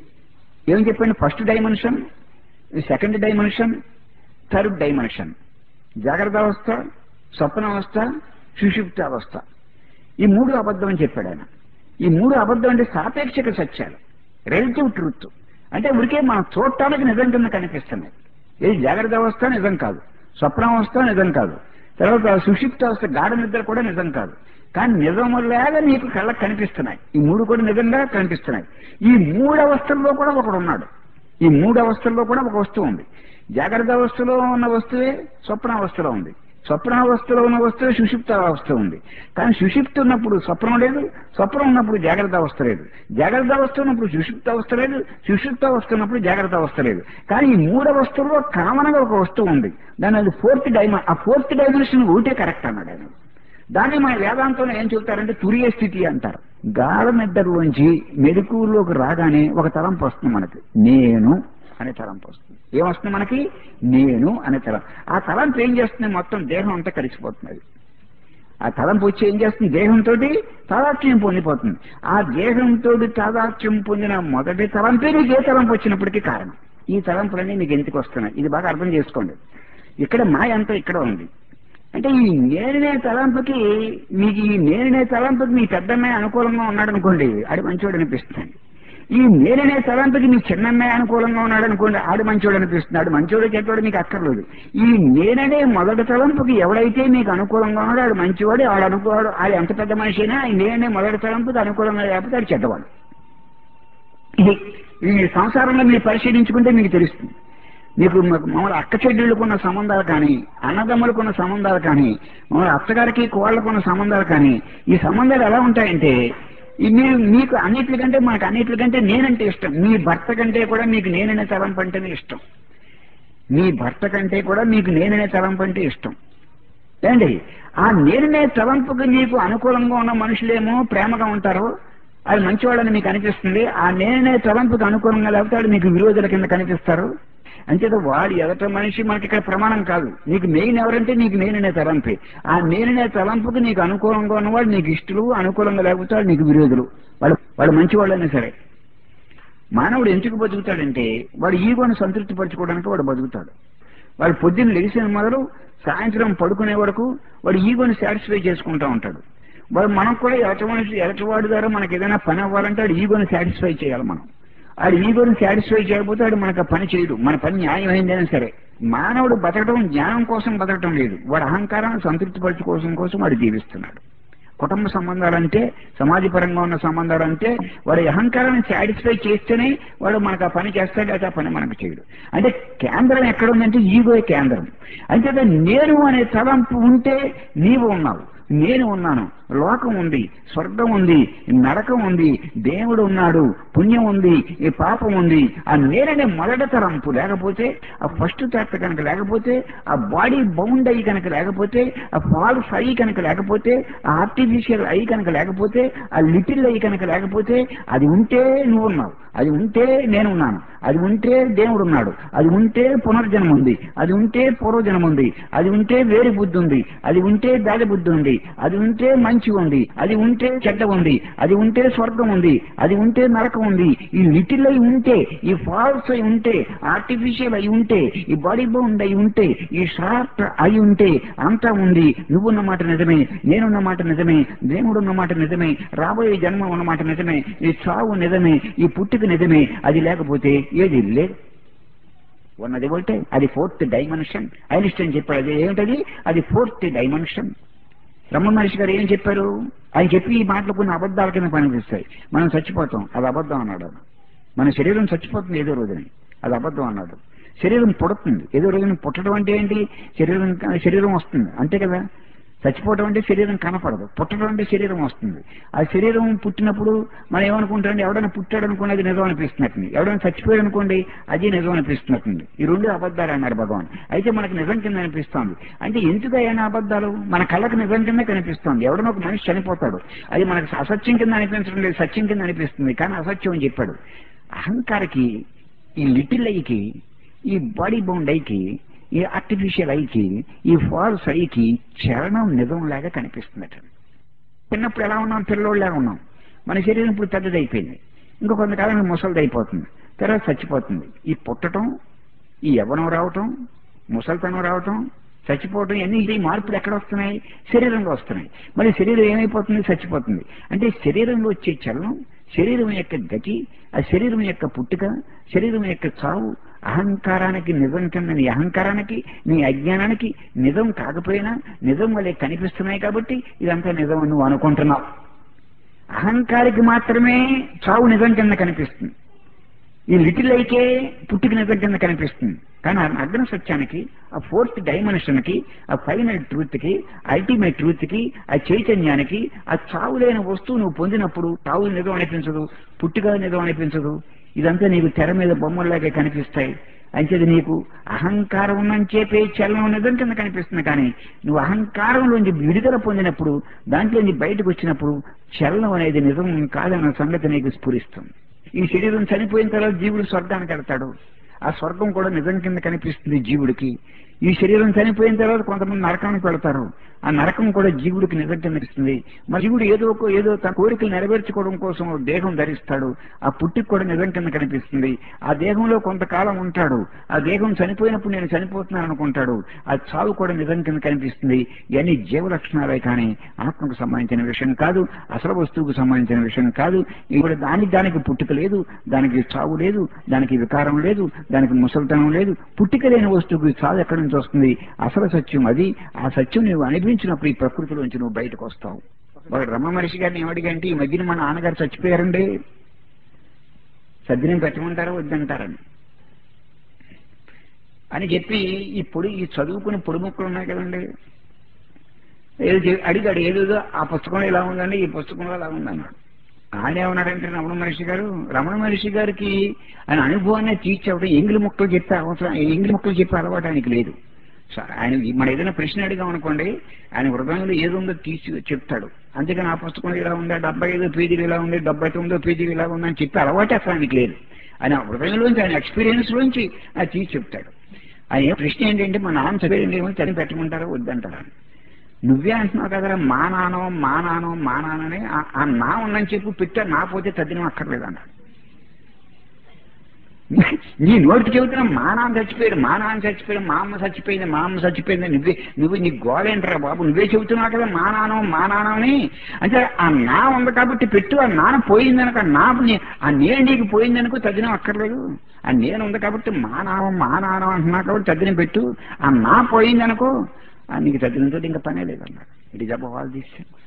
ఏం చెప్పాడు? First dimension, second dimension, third dimension. జాగ్రత్త అవస్థ, స్వప్నావస్థ, సుషుప్తావస్థ. ఈ మూడు అబద్ధం అని చెప్పాడు ఆయన. ఈ మూడు అబద్ధం అంటే సాపేక్షక సత్యాలు, రిలేటివ్ ట్రూత్. అంటే ఉడికే మనం చూడటానికి నిజం కింద కనిపిస్తున్నాయి. ఇది జాగ్రత్త అవస్థ నిజం కాదు, స్వప్నావస్థ నిజం కాదు, తర్వాత సుషుప్తావస్థ గాఢ నిద్ర కూడా నిజం కాదు. కానీ నిజంలాగా నీకు కళ్ళకు కనిపిస్తున్నాయి. ఈ మూడు కూడా నిజంగా కనిపిస్తున్నాయి. ఈ మూడు అవస్థల్లో కూడా ఒకడు ఉన్నాడు. ఈ మూడు అవస్థల్లో కూడా ఒక వస్తువు ఉంది. జాగ్రత్త అవస్థలో ఉన్న వస్తువే స్వప్నావస్థలో ఉంది, స్వప్నావస్థలో ఉన్న వస్తువు సుషుప్తావస్థ ఉంది. కానీ సుషుప్తి ఉన్నప్పుడు స్వప్నం లేదు, స్వప్నం ఉన్నప్పుడు జాగ్రత్త అవస్థ లేదు, జాగ్రత్త అవస్థ ఉన్నప్పుడు సుషుప్తావస్థ లేదు, సుషుప్తావస్థ ఉన్నప్పుడు జాగ్రత్త అవస్థ లేదు. కానీ ఈ మూడు అవస్థల్లో కామన్గా ఒక వస్తువు ఉంది. దాని అది ఫోర్త్ డైమెన్షన్. ఆ ఫోర్త్ డైమెన్షన్ ఒకటే కరెక్ట్ అన్నాడు ఆయన. దాన్ని మన వేదాంతంలో ఏం చెబుతారంటే తురియ స్థితి అంటారు. గాఢ నిద్రలోంచి మెలకువలోకి రాగానే ఒక తలంపు వస్తుంది మనకి, నేను అనే తలంపు వస్తుంది. ఏమొస్తుంది మనకి? నేను అనే తలంపు. ఆ తలంపు ఏం చేస్తుంది? మొత్తం దేహం అంతా కలిసిపోతున్నది. ఆ తలంపు వచ్చి ఏం చేస్తుంది? దేహంతో తాదాత్మ్యం పొందిపోతుంది. ఆ దేహంతో తాదాత్మ్యం పొందిన మొదటి తలంపే నీకు ఏ తలంపు వచ్చినప్పటికీ కారణం. ఈ తలంపులన్నీ నీకు ఎందుకు వస్తున్నాయి? ఇది బాగా అర్థం చేసుకోండి. ఇక్కడ మాయ అంతా ఇక్కడ ఉంది. అంటే ఈ నేనే తలంపుకి, మీకు ఈ నేనే తలంపుకి మీ పెద్దమ్మాయి అనుకూలంగా ఉన్నాడు అనుకోండి, ఆడు మంచివాడు అనిపిస్తుంది. ఈ నేననే తలంపుకి మీ చిన్నమ్మాయి అనుకూలంగా ఉన్నాడు అనుకోండి, ఆడు మంచివాడు అనిపిస్తుంది. ఆడు మంచివాడు చెడ్డవాడు మీకు అక్కర్లేదు. ఈ నేననే మొదటి తలంపుకి ఎవడైతే మీకు అనుకూలంగా ఉన్నాడో ఆడు మంచివాడు, ఆడు అనుకోవాడు. ఆడు ఎంత పెద్ద మనిషి అయినా ఈ నేనే మొదటి తలంపుకి అనుకూలంగా లేకపోతే ఆడు చెడ్డవాడు. ఈ సంసారంలో మీరు పరిశీలించుకుంటే మీకు తెలుస్తుంది. మీకు మామూలు అక్క చెడ్డీళ్ళకున్న సంబంధాలు కానీ, అన్నదమ్ములకున్న సంబంధాలు కానీ, మామూలు అత్తగారికి కోళ్ళకున్న సంబంధాలు కానీ, ఈ సంబంధాలు ఎలా ఉంటాయంటే మీకు అన్నిటికంటే మనకు అన్నిటికంటే నేనంటే ఇష్టం. మీ భర్త కంటే కూడా మీకు నేననే తలంపు అంటేనే ఇష్టం. మీ భర్త కంటే కూడా మీకు నేననే తలంపు అంటే ఇష్టం ఏండి. ఆ నేననే తలంపుకి మీకు అనుకూలంగా ఉన్న మనుషులేమో ప్రేమగా ఉంటారు, అది మంచివాళ్ళని మీకు అనిపిస్తుంది. ఆ నేననే తలంపుకి అనుకూలంగా లేకపోతే మీకు విరోధుల కింద కనిపిస్తారు. అంచేత వాడు ఎదట మనిషి మనకి ఇక్కడ ప్రమాణం కాదు. నీకు మెయిన్ ఎవరంటే నీకు నేననే తలంపే. ఆ నేననే తలంపుకి నీకు అనుకూలంగా ఉన్నవాడు నీకు ఇష్టలు, అనుకూలంగా లేకపోతే వాడు నీకు విరోధులు. వాడు మంచివాళ్ళైనా సరే. మానవుడు ఎందుకు బతుకుతాడంటే వాడు ఈగోను సంతృప్తి పరచుకోవడానికి వాడు బతుకుతాడు. వాడు పొద్దున్న లెగిసిన మొదలు సాయంత్రం పడుకునే వరకు వాడు ఈగోని సాటిస్ఫై చేసుకుంటూ ఉంటాడు. మనం కూడా ఎలటివాడి ద్వారా మనకి ఏదైనా పని అవ్వాలంటే వాడు ఈగోని సాటిస్ఫై చేయాలి. మనం ఆడు ఈగోని సాటిస్ఫై చేయకపోతే వాడు మనకు పని చేయడు. మన పని న్యాయమైందైనా సరే. మానవుడు బతకడం జ్ఞానం కోసం బతకడం లేదు, వాడు అహంకారాన్ని సంతృప్తి పరచుకోవడం కోసం వాడు జీవిస్తున్నాడు. కుటుంబ సంబంధాలంటే, సమాజపరంగా ఉన్న సంబంధాలంటే వాడి అహంకారాన్ని సాటిస్ఫై చేస్తేనే వాడు మనకు ఆ పని చేస్తాడు, అయితే ఆ పని మనకు చేయడు. అంటే కేంద్రం ఎక్కడ ఉందంటే ఈగో కేంద్రం. అంతే నేను అనే తలంపు ఉంటే నీవు ఉన్నావు. నేను ఉన్నాను, లోకం ఉంది, స్వర్గం ఉంది, నరకం ఉంది, దేవుడు ఉన్నాడు, పుణ్యం ఉంది, ఈ పాపం ఉంది. ఆ నేననే మొదటి తరంపు లేకపోతే, ఆ ఫస్ట్ థాట్ కనుక లేకపోతే, ఆ బాడీ బౌండ్ అయ్యి కనుక లేకపోతే, ఆ ఫాల్స్ అయ్యి కనుక లేకపోతే, ఆ ఆర్టిఫిషియల్ అయ్యి కనుక లేకపోతే, ఆ లిటిల్ అయ్యి కనుక లేకపోతే, అది ఉంటే నువ్వు ఉన్నావు, అది ఉంటే నేనున్నాను, అది ఉంటే దేవుడు ఉన్నాడు, అది ఉంటే పునర్జన్మ ఉంది, అది ఉంటే పూర్వజన్మ ఉంది, అది ఉంటే వేరు బుద్ధి ఉంది, అది ఉంటే దారి బుద్ధి ఉంది, అది ఉంటే మంచి ఉంది, అది ఉంటే చెడ్డ ఉంది, అది ఉంటే స్వర్గం ఉంది, అది ఉంటే నరకం ఉంది. ఈ లిటిల్ అయి ఉంటే, ఈ ఫాల్స్ అయి ఉంటే, ఆర్టిఫిషియల్ అయి ఉంటే, ఈ బాడీ బౌండ్ అయి ఉంటే, ఈ షార్ట్ అయి ఉంటే అంతా ఉంది. నువ్వున్న మాట నిజమే, నేనున్న మాట నిజమే, దేవుడు ఉన్న మాట నిజమే, రాబోయే జన్మ ఉన్నమాట నిజమే, ఈ చావు నిజమే, ఈ పుట్టుక నిజమే. అది లేకపోతే ఏది లేదు. ఉన్నది ఒకటే, అది ఫోర్త్ డైమెన్షన్. ఐన్స్టైన్ చెప్పాడు, అది ఏమిటది? అది ఫోర్త్ డైమెన్షన్. రమణ మహర్షి గారు ఏం చెప్పారు? ఆయన చెప్పి ఈ మాటలు కొన్ని అబద్ధాల కింద పనిపిస్తాయి. మనం చచ్చిపోతాం, అది అబద్ధం అన్నాడు. మన శరీరం చచ్చిపోతుంది ఏదో రోజుని, అది అబద్ధం అన్నాడు. శరీరం పుడుతుంది ఏదో రోజున. పుట్టడం అంటే ఏంటి? శరీరం వస్తుంది అంతే కదా. చచ్చిపోవడం అంటే శరీరం కనపడదు, పుట్టడం అంటే శరీరం వస్తుంది. ఆ శరీరం పుట్టినప్పుడు మనం ఏమనుకుంటాం? ఎవడైనా పుట్టాడు అనుకోండి అది నిజం అనిపిస్తున్నట్టుంది, ఎవడైనా చచ్చిపోయాడు అనుకోండి అది నిజం అనిపిస్తున్నట్టుంది. ఈ రెండు అబద్ధాలు అన్నారు భగవాన్. అయితే మనకు నిజం కింద అనిపిస్తోంది. అంటే ఎందుకైనా అబద్ధాలు? మన కళ్ళకు నిజం కింద కనిపిస్తోంది. ఎవడనో ఒక మనిషి చనిపోతాడు, అది మనకు అసత్యం కింద అనిపించడం లేదు, సత్యం కింద అనిపిస్తుంది, కానీ అసత్యం అని చెప్పాడు. అహంకారికి, ఈ లిటిల్ ఐకి, ఈ బాడీ బౌండ్ ఐకి, ఈ ఆర్టిఫిషియల్ ఐకి, ఈ ఫాల్స్ ఐకి చరణం నిజంలాగా కనిపిస్తుందట. చిన్నప్పుడు ఎలా ఉన్నాం? పిల్లోళ్ళగా ఉన్నాం. మన శరీరం ఇప్పుడు పెద్దదైపోయింది, ఇంకో కొంతకాలం ముసలిది అయిపోతుంది, తర్వాత చచ్చిపోతుంది. ఈ పుట్టడం, ఈ యవ్వనం రావటం, ముసలితనం రావటం, చచ్చిపోవటం, ఇవన్నీ ఈ మార్పులు ఎక్కడ వస్తున్నాయి? శరీరంలో వస్తున్నాయి. మరి శరీరం ఏమైపోతుంది? చచ్చిపోతుంది. అంటే శరీరంలో వచ్చే చలనం, శరీరం యొక్క గతి, ఆ శరీరం యొక్క పుట్టుక, శరీరం యొక్క చావు అహంకారానికి నిజం కింద, నీ అహంకారానికి, నీ అజ్ఞానానికి నిజం కాకపోయినా నిజం వల్లే కనిపిస్తున్నాయి. కాబట్టి ఇదంతా నిజం అని నువ్వు అనుకుంటున్నావు. అహంకారికి మాత్రమే చావు నిజం కింద కనిపిస్తుంది, ఈ లిటిల్ ఐకే పుట్టుక నిజం కింద కనిపిస్తుంది. కానీ ఆ అగ్ని సత్యానికి, ఆ ఫోర్త్ డైమెన్షన్కి, ఆ ఫైనల్ ట్రూత్కి, అల్టిమేట్ ట్రూత్కి, ఆ చైతన్యానికి, ఆ చావు లేని వస్తువు నువ్వు పొందినప్పుడు చావు నిజం అనిపించదు, పుట్టుక నిజం అనిపించదు. ఇదంతా నీకు తెర మీద బొమ్మల్లాగే కనిపిస్తాయి. అంచేది నీకు అహంకారం ఉన్నంచేపే చలనం నిజం కింద కనిపిస్తుంది. కానీ నువ్వు అహంకారంలోంచి విడుదల పొందినప్పుడు, దాంట్లోంచి బయటకు వచ్చినప్పుడు చలనం అనేది నిజం కాదన్న సంగతి నీకు స్ఫురిస్తుంది. ఈ శరీరం చనిపోయిన తర్వాత జీవుడు స్వర్గానికి వెళ్తాడు, ఆ స్వర్గం కూడా నిజం కింద కనిపిస్తుంది జీవుడికి. ఈ శరీరం చనిపోయిన తర్వాత కొంతమంది నరకానికి వెళ్తారు, ఆ నరకం కూడా జీవుడికి నిజం కింద కనిపిస్తుంది. మరి జీవుడు ఏదో తన కోరికలు నెరవేర్చుకోవడం కోసం దేహం ధరిస్తాడు, ఆ పుట్టికి కూడా నిజం కింద కనిపిస్తుంది. ఆ దేహంలో కొంతకాలం ఉంటాడు, ఆ దేహం చనిపోయినప్పుడు నేను చనిపోతున్నాను అనుకుంటాడు, ఆ చావు కూడా నిజం కింద కనిపిస్తుంది. ఇవన్నీ జీవ లక్షణాలే కానీ ఆత్మకు సంబంధించిన విషయం కాదు, అసలు వస్తువుకు సంబంధించిన విషయం కాదు. ఇప్పుడు దానికి పుట్టుక లేదు, దానికి చావు లేదు, దానికి వికారం లేదు, దానికి ముసలితనం లేదు. పుట్టుక లేని వస్తువుకి చావు ఎక్కడి నుంచి వస్తుంది? అసలు సత్యం అది. ఆ సత్యం నువ్వు అనిపించినప్పుడు ఈ ప్రకృతిలోంచి నువ్వు బయటకు వస్తావు. వాడు రమణ మహర్షి గారిని ఏమడిగంటే, ఈ మధ్యన మా నాన్నగారు చచ్చిపోయారండి, సద్దినం పెట్టమంటారా వద్దంటారని అని చెప్పి, ఈ చదువుకుని పొడి ముక్కలు ఉన్నాయి కదండి, అడిగాడు. ఏదేదో ఆ పుస్తకంలో ఇలా ఉందండి, ఈ పుస్తకంలో ఇలా ఉందన్నాడు. ఆయన ఏమన్నాడంటే రమణ మహర్షి గారికి ఆయన అనుభవాన్ని తీర్చేవడం ఎంగిలి ముక్కలు చెప్పే అవసరం, ఎంగిలి ముక్కలు చెప్పే అలవాటు ఆయనకి లేదు. ఆయన మనం ఏదైనా ప్రశ్న అడిగాం అనుకోండి, ఆయన హృదయంలో ఏదుందో తీసి చెప్తాడు. అంతేకాని ఆ పుస్తకంలో ఇలా ఉందా, 75 పేజీలు ఇలా ఉంది, 79 పేజీలు ఇలా ఉందని చెప్పే అలవాటు అసలు ఆయనకి లేదు. ఆయన హృదయంలోంచి, ఆయన ఎక్స్పీరియన్స్ లోంచి ఆయన తీసి చెప్తాడు. ఆయన ప్రశ్న ఏంటంటే, మా నాన్న చదివేంటి ఏమో చదివి పెట్టమంటారా వద్దంటారా? నువ్వే అంటున్నావు కదరా, మా నాన్ననే ఆ నా ఉందని చెప్పు, పెట్టా నా పోతే తద్దినం అక్కర్లేదు అన్నాడు. నీ నోటికి చెబుతున్నా మా నాన్న చచ్చిపోయాడు, మా అమ్మ చచ్చిపోయింది, నువ్వు నీ గోలేంటరా బాబు, నువ్వే చెబుతున్నావు కదా మా నాన్న అని. అంటే ఆ నా ఉంది కాబట్టి పెట్టు, ఆ నాన్న పోయిందనుకో, ఆ నేను నీకు పోయిందనుకో తద్దినం అక్కర్లేదు. ఆ నేను ఉంది కాబట్టి మా నాన్న అంటున్నా కాబట్టి తద్దినం పెట్టు, ఆ నా పోయిందనుకో నీకు తద్దినంతో ఇంకా పనే లేదన్నాడు. It is about all these things.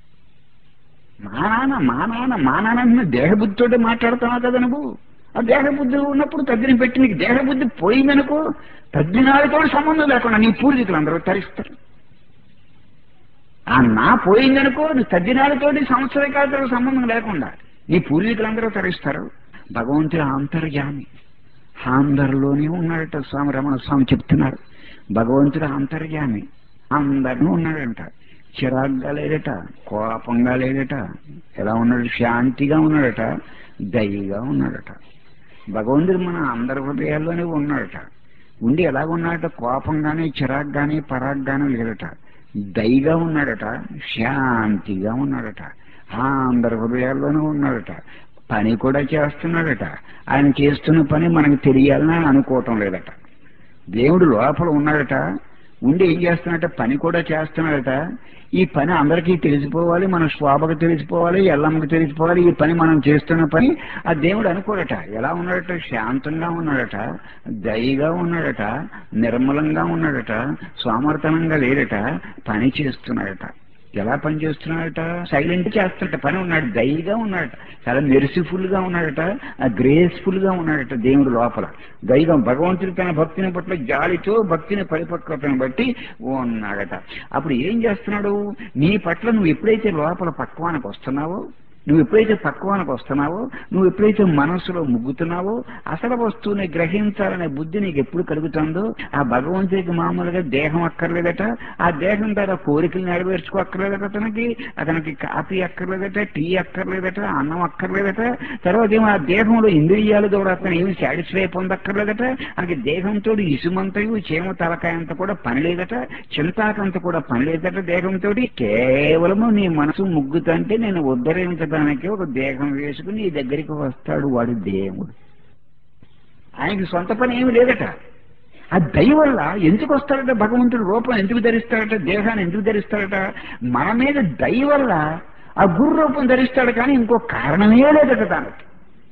మా నాన్న దేహబుద్ధితోటే మాట్లాడుతున్నావు కదా నువ్వు. ఆ దేహబుద్ధి ఉన్నప్పుడు తద్దినం పెట్టి, నీకు దేహబుద్ధి పోయిందనుకో తద్దినాలతో సంబంధం లేకుండా నీ పూర్వీకులు అందరూ తరిస్తారు. ఆ నా పోయిందనుకో నువ్వు తద్దినాలతోటి సంవత్సరకాలతో సంబంధం లేకుండా నీ పూర్వీకులందరూ తరిస్తారు. భగవంతుడు అంతర్యామి, అందరిలోనే ఉన్నాడట. స్వామి రమణ స్వామి చెప్తున్నారు, భగవంతుడు అంతర్యామి, అందరినీ ఉన్నాడంట. చిరాగ్గా లేడట, కోపంగా లేడట, ఎలా ఉన్నాడు? శాంతిగా ఉన్నాడట, దయగా ఉన్నాడట. భగవంతుడు మన అందరి హృదయాల్లోనే ఉన్నాడట. ఉండి ఎలాగున్నాడట? కోపంగానే, చిరాగ్గానే, పరాగ్గానే లేడట, దయగా ఉన్నాడట, శాంతిగా ఉన్నాడట, అందరి హృదయాల్లోనూ ఉన్నాడట. పని కూడా చేస్తున్నాడట. ఆయన చేస్తున్న పని మనకు తెలియాలని అనుకోవటం లేదట. దేవుడు లోపల ఉన్నాడట, ఉండి ఏం చేస్తున్నాడట? పని కూడా చేస్తున్నాడట. ఈ పని అందరికీ తెలిసిపోవాలి, మన శోభకు తెలిసిపోవాలి, ఎల్లమ్మకి తెలిసిపోవాలి. ఈ పని మనం చేస్తున్న పని ఆ దేవుడు అనుకోడట. ఎలా ఉన్నాడట? శాంతంగా ఉన్నాడట, దయగా ఉన్నాడట, నిర్మలంగా ఉన్నాడట, సోమర్తనంగా లేడట, పని చేస్తున్నాడట. ఎలా పని చేస్తున్నాడట? సైలెంట్ చేస్తున్నట్ట పని ఉన్నాడు, దయగా ఉన్నాడట, చాలా మెర్సిఫుల్ గా ఉన్నాడట, గ్రేస్ఫుల్ గా ఉన్నాడట. దేవుడు లోపల దైవం భగవంతుడు తన భక్తిని పట్ల జాలితో భక్తిని పరిపక్వతను బట్టి ఉన్నాడట. అప్పుడు ఏం చేస్తున్నాడు? నీ పట్ల నువ్వు ఎప్పుడైతే లోపల పక్వానికి వస్తున్నావో, నువ్వు ఎప్పుడైతే పక్వానికి వస్తున్నావో, నువ్వు ఎప్పుడైతే మనస్సులో ముగ్గుతున్నావో, అసలు వస్తువుని గ్రహించాలనే బుద్ధి నీకు ఎప్పుడు కలుగుతుందో, ఆ భగవంతుడికి మామూలుగా దేహం అక్కర్లేదట, ఆ దేహం ద్వారా కోరికలు నెరవేర్చుకోక్కర్లేదట, అతనికి కాఫీ అక్కర్లేదట, టీ అక్కర్లేదట, అన్నం అక్కర్లేదట, తర్వాత ఏమో ఆ దేహంలో ఇంద్రియాలు కూడా అతను ఏమి సాటిస్ఫై పొందక్కర్లేదట. మనకి దేహంతో ఇసుమంతయు చేమ తలకాయంత కూడా పని లేదట, చింతాకంత కూడా పని లేదట. దేహంతో కేవలము నీ మనసు ముగ్గుతంటే నేను ఉద్ధరించడానికి ఒక దేహం వేసుకుని నీ దగ్గరికి వస్తాడు వాడు దేవుడు. ఆయనకి సొంత పని ఏమి లేదట. ఆ దయ వల్ల ఎందుకు వస్తాడట? భగవంతుడు రూపం ఎందుకు ధరిస్తాడట? దేహాన్ని ఎందుకు ధరిస్తాడట? మన మీద దయ వల్ల ఆ గురు రూపం ధరిస్తాడు, కానీ ఇంకో కారణమే లేదట దానికి.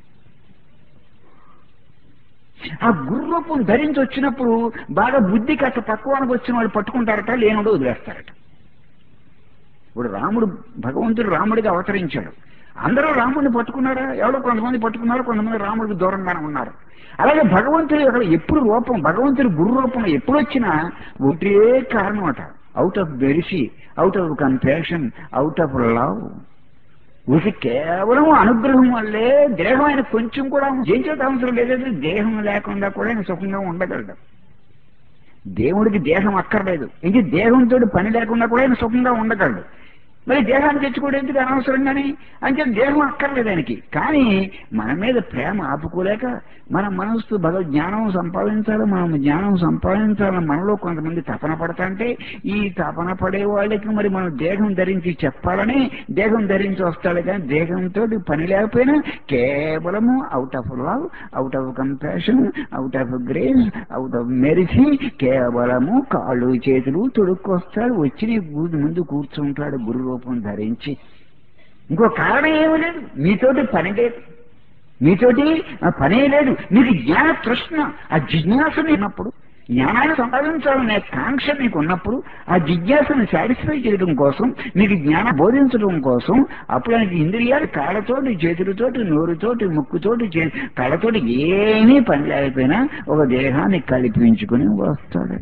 ఆ గురు రూపం ధరించి వచ్చినప్పుడు బాగా బుద్ధి కాస్త పక్వానికి వచ్చిన వాళ్ళు పట్టుకుంటారట, లేనుడు వదిలేస్తారట. ఇప్పుడు భగవంతుడు రాముడిగా అవతరించాడు. అందరూ రాముడిని పట్టుకున్నారా? ఎవరో కొంతమంది పట్టుకున్నారు, కొంతమంది రాముడికి దూరంగానే ఉన్నారు. అలాగే భగవంతుడు అక్కడ ఎప్పుడు భగవంతుడి గురు రూపం ఎప్పుడు వచ్చినా ఒకటే కారణం అట, out of mercy, out of compassion, out of love. ఇది కేవలం అనుగ్రహం వల్లే. దేహం ఆయన కొంచెం కూడా జయించేట అవసరం లేదంటే దేహం లేకుండా కూడా ఆయన సుఖంగా ఉండగలడు. దేవుడికి దేహం అక్కర్లేదు, ఇది దేహంతో పని లేకుండా కూడా ఆయన సుఖంగా ఉండగలడు. మరి దేహాన్ని తెచ్చుకోవడం ఎందుకు అనవసరంగాని? అంటే దేహం అక్కర్లేదు ఆయనకి. కానీ మన మీద ప్రేమ ఆపుకోలేక మన మనస్సు జ్ఞానం సంపాదించాలి, మనం జ్ఞానం సంపాదించాలని మనలో కొంతమంది తపన పడతాంటే, ఈ తపన పడే వాళ్ళకి మరి మనం దేహం ధరించి చెప్పాలని దేహం ధరించి వస్తాడు. కానీ దేహంతో పని లేకపోయినా కేవలము out of love, out of compassion, out of grace, out of mercy కేవలము కాళ్ళు చేతులు తొడుక్కొస్తాడు, వచ్చి నీ ముందు కూర్చుంటాడు గురు రూపం ధరించి. ఇంకో కారణం ఏమీ లేదు. మీతోటి పని లేదు, మీతోటి పనే లేదు. మీకు జ్ఞాన తృష్ణ, ఆ జిజ్ఞాసను ఉన్నప్పుడు, జ్ఞానాన్ని సంపాదించాలనే కాంక్ష మీకు ఉన్నప్పుడు, ఆ జిజ్ఞాసను సాటిస్ఫై చేయడం కోసం, మీకు జ్ఞానం బోధించడం కోసం, అప్పుడు ఆయనకి ఇంద్రియాలు కాళ్ళతోటి, చేతులతోటి, నోరుతోటి, ముక్కుతోటి, కళ్ళతోటి ఏమీ పని లేకపోయినా ఒక దేహాన్ని కల్పించుకుని వస్తాడట.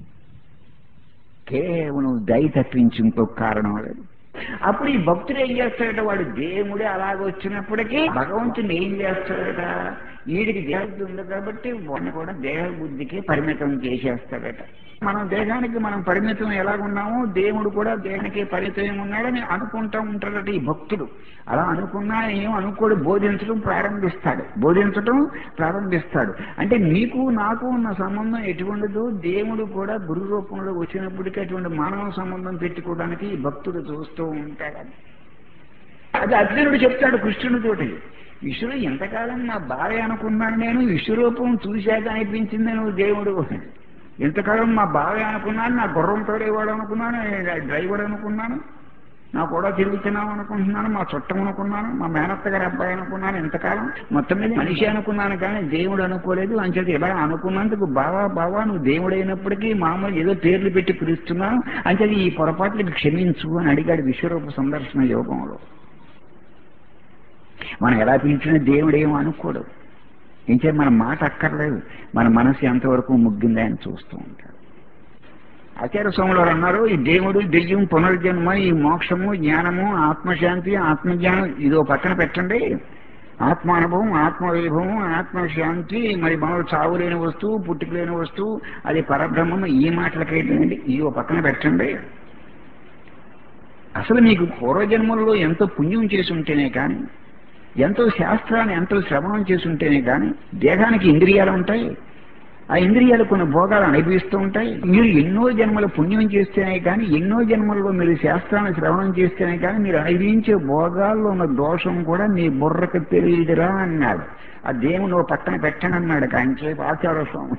కేవలం దయ తప్పించి ఇంకొక కారణం లేదు. అప్పుడు ఈ భక్తుడు ఏం చేస్తాడట? వాడు దేవుడే అలాగ వచ్చినప్పటికీ భగవంతుని ఏం చేస్తాడట? వీడికి దేహబుద్ధి ఉంది కాబట్టి వాడిని కూడా దేహ బుద్ధికి పరిమితం చేసేస్తాడట. మనం దేహానికి మనం పరిమితం ఎలాగున్నామో దేవుడు కూడా దేహానికి పరిమితం ఉన్నాడని అనుకుంటూ ఉంటాడట ఈ భక్తుడు. అలా అనుకున్నా ఏం అనుకోడు, బోధించడం ప్రారంభిస్తాడు. అంటే నీకు నాకు ఉన్న సంబంధం ఎటువంటిదో దేవుడు కూడా గురు రూపంలో వచ్చినప్పటికీ అటువంటి మానవ సంబంధం పెట్టుకోవడానికి ఈ భక్తుడు చూస్తూ ఉంటాడని. అది అర్జునుడు చెప్తాడు కృష్ణుడితోటి. విష్ణుడు ఎంతకాలం నా భార్య అనుకున్నాను నేను, విశ్వరూపం చూశాక అనిపించింది నువ్వు దేవుడు. ఎంతకాలం మా భార్య అనుకున్నాను, నా గుర్రం తోడేవాడు అనుకున్నాను, డ్రైవర్ అనుకున్నాను, నా కూడా తిరుగుతున్నాం అనుకుంటున్నాను, మా చుట్టం అనుకున్నాను, మా మేనత్త గారి అబ్బాయి అనుకున్నాను. ఎంతకాలం మొత్తం మీద మనిషి అనుకున్నాను కానీ దేవుడు అనుకోలేదు. అంచేది ఇలా అనుకున్నందుకు బావా నువ్వు దేవుడు అయినప్పటికీ మామూలు ఏదో పేర్లు పెట్టి పిలుస్తున్నాను, అంచేది ఈ పొరపాట్లకి క్షమించు అని అడిగాడు విశ్వరూప సందర్శన యోగంలో. మనం ఎలా పిలిచినా దేవుడు ఏమో అనుకోడు. ఇంకే మన మాట అక్కర్లేదు, మన మనసు ఎంతవరకు ముగ్గిందా అని చూస్తూ ఉంటాడు. ఆచార్య స్వాములు వారు అన్నారు, ఈ దేవుడు, దెయ్యం, పునర్జన్మ, ఈ మోక్షము, జ్ఞానము, ఆత్మశాంతి, ఆత్మజ్ఞానం ఇదో పక్కన పెట్టండి. ఆత్మానుభవం, ఆత్మవైభవం, ఆత్మశాంతి, మరి మనలో చావు లేని వస్తువు, పుట్టుక లేని వస్తువు, అది పరబ్రహ్మము, ఈ మాటలకైతేనండి ఇదో పక్కన పెట్టండి. అసలు మీకు పూర్వజన్మల్లో ఎంతో పుణ్యం చేసి ఉంటేనే కానీ, ఎంతో శాస్త్రాన్ని ఎంతో శ్రవణం చేసి ఉంటేనే కానీ దేహానికి ఇంద్రియాలు ఉంటాయి. ఆ ఇంద్రియాలు కొన్ని భోగాలు అనుభవిస్తూ ఉంటాయి. మీరు ఎన్నో జన్మల పుణ్యం చేస్తేనే కానీ, ఎన్నో జన్మల్లో మీరు శాస్త్రాన్ని శ్రవణం చేస్తేనే కానీ మీరు అనుభవించే భోగాల్లో ఉన్న దోషం కూడా మీ బుర్రకు తెలియదురా అన్నాడు. ఆ దేవుని ఓ పక్కన పెట్టండి అన్నాడు. కాంచేపు ఆచార్య స్వామి